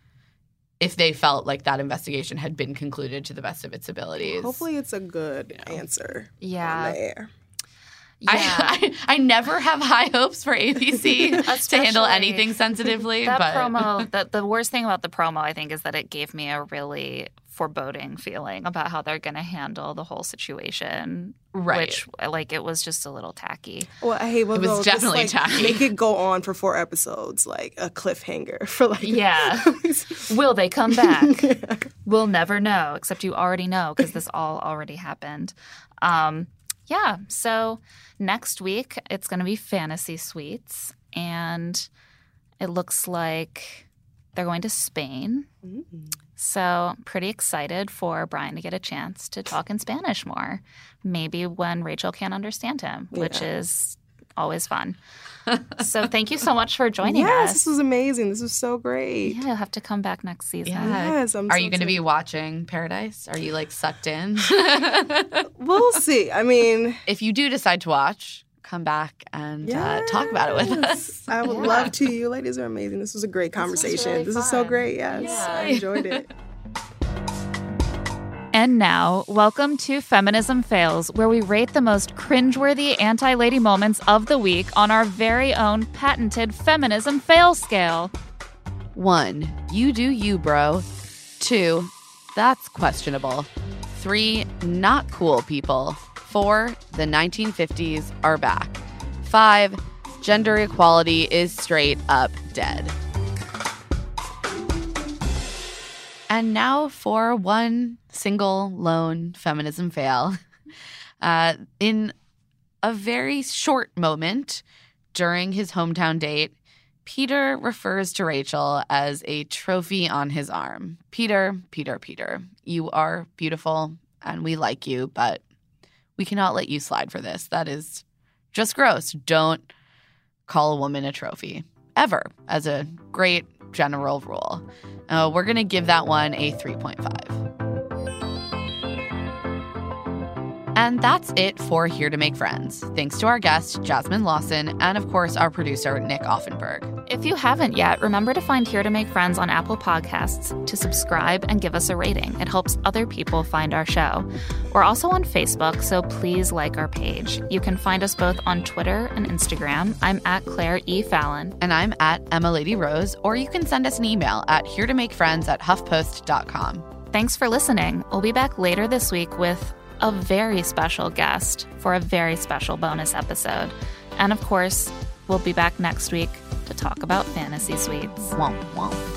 if they felt like that investigation had been concluded to the best of its abilities. Hopefully it's a good You know. answer Yeah. on the air. yeah. I, I, I never have high hopes for A B C to handle Especially anything sensitively. that but promo, the, the worst thing about the promo, I think, is that it gave me a really foreboding feeling about how they're going to handle the whole situation. Right. Which, like, it was just a little tacky. Well, I hate when It was they'll just, definitely like, tacky. Make it go on for four episodes, like a cliffhanger for like Yeah. Will they come back? We'll never know, except you already know because this all already happened. Um, yeah. So next week, it's going to be Fantasy Suites. And it looks like they're going to Spain. So pretty excited for Brian to get a chance to talk in Spanish more. Maybe when Rachel can't understand him, which Yeah. is always fun. So thank you so much for joining yes, us. this was amazing. This was so great. Yeah, you'll have to come back next season. Yeah. Yes, I'm Are so you going to be excited. watching Paradise? Are you, like, sucked in? We'll see. I mean, If you do decide to watch, come back and uh, talk about it with yes. us. I would Yeah. love to. You ladies are amazing. This was a great conversation. really This is so fun. great. Yes, Yeah. I enjoyed it. And now, welcome to Feminism Fails, where we rate the most cringeworthy anti-lady moments of the week on our very own patented Feminism Fail scale. One, you do you, bro. Two, that's questionable. Three, not cool people. Four, the nineteen fifties are back. Five, gender equality is straight up dead. And now for one single lone feminism fail. Uh, in a very short moment during his hometown date, Peter refers to Rachel as a trophy on his arm. Peter, Peter, Peter, you are beautiful and we like you, but we cannot let you slide for this. That is just gross. Don't call a woman a trophy, ever, as a great general rule. Uh, we're going to give that one a three point five. And that's it for Here to Make Friends. Thanks to our guest, Jasmine Lawson, and of course, our producer, Nick Offenberg. If you haven't yet, remember to find Here to Make Friends on Apple Podcasts, to subscribe and give us a rating. It helps other people find our show. We're also on Facebook, so please like our page. You can find us both on Twitter and Instagram. I'm at Claire E. Fallon. And I'm at Emma Lady Rose, or you can send us an email at here to make friends at huffpost dot com. Thanks for listening. We'll be back later this week with a very special guest for a very special bonus episode. And of course, we'll be back next week to talk about Fantasy Suites. Womp womp.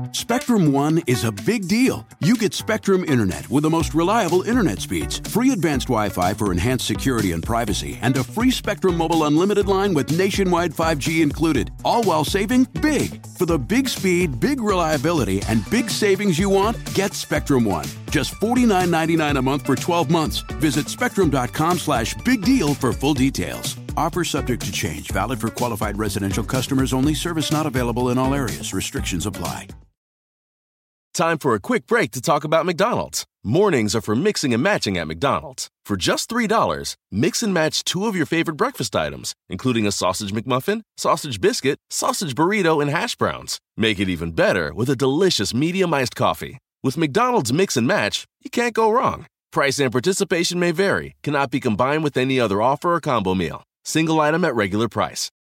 Spectrum One is a big deal. You get Spectrum Internet with the most reliable internet speeds, free advanced Wi-Fi for enhanced security and privacy, and a free Spectrum Mobile Unlimited line with nationwide five G included, all while saving big. For the big speed, big reliability, and big savings you want, get Spectrum One. Just forty-nine ninety-nine a month for twelve months. Visit spectrum.com slash big deal for full details. Offer subject to change. Valid for qualified residential customers only. Service not available in all areas. Restrictions apply. Time for a quick break to talk about McDonald's. Mornings are for mixing and matching at McDonald's. For just three dollars, mix and match two of your favorite breakfast items, including a sausage McMuffin, sausage biscuit, sausage burrito, and hash browns. Make it even better with a delicious medium iced coffee. With McDonald's Mix and Match, you can't go wrong. Price and participation may vary, cannot be combined with any other offer or combo meal. Single item at regular price.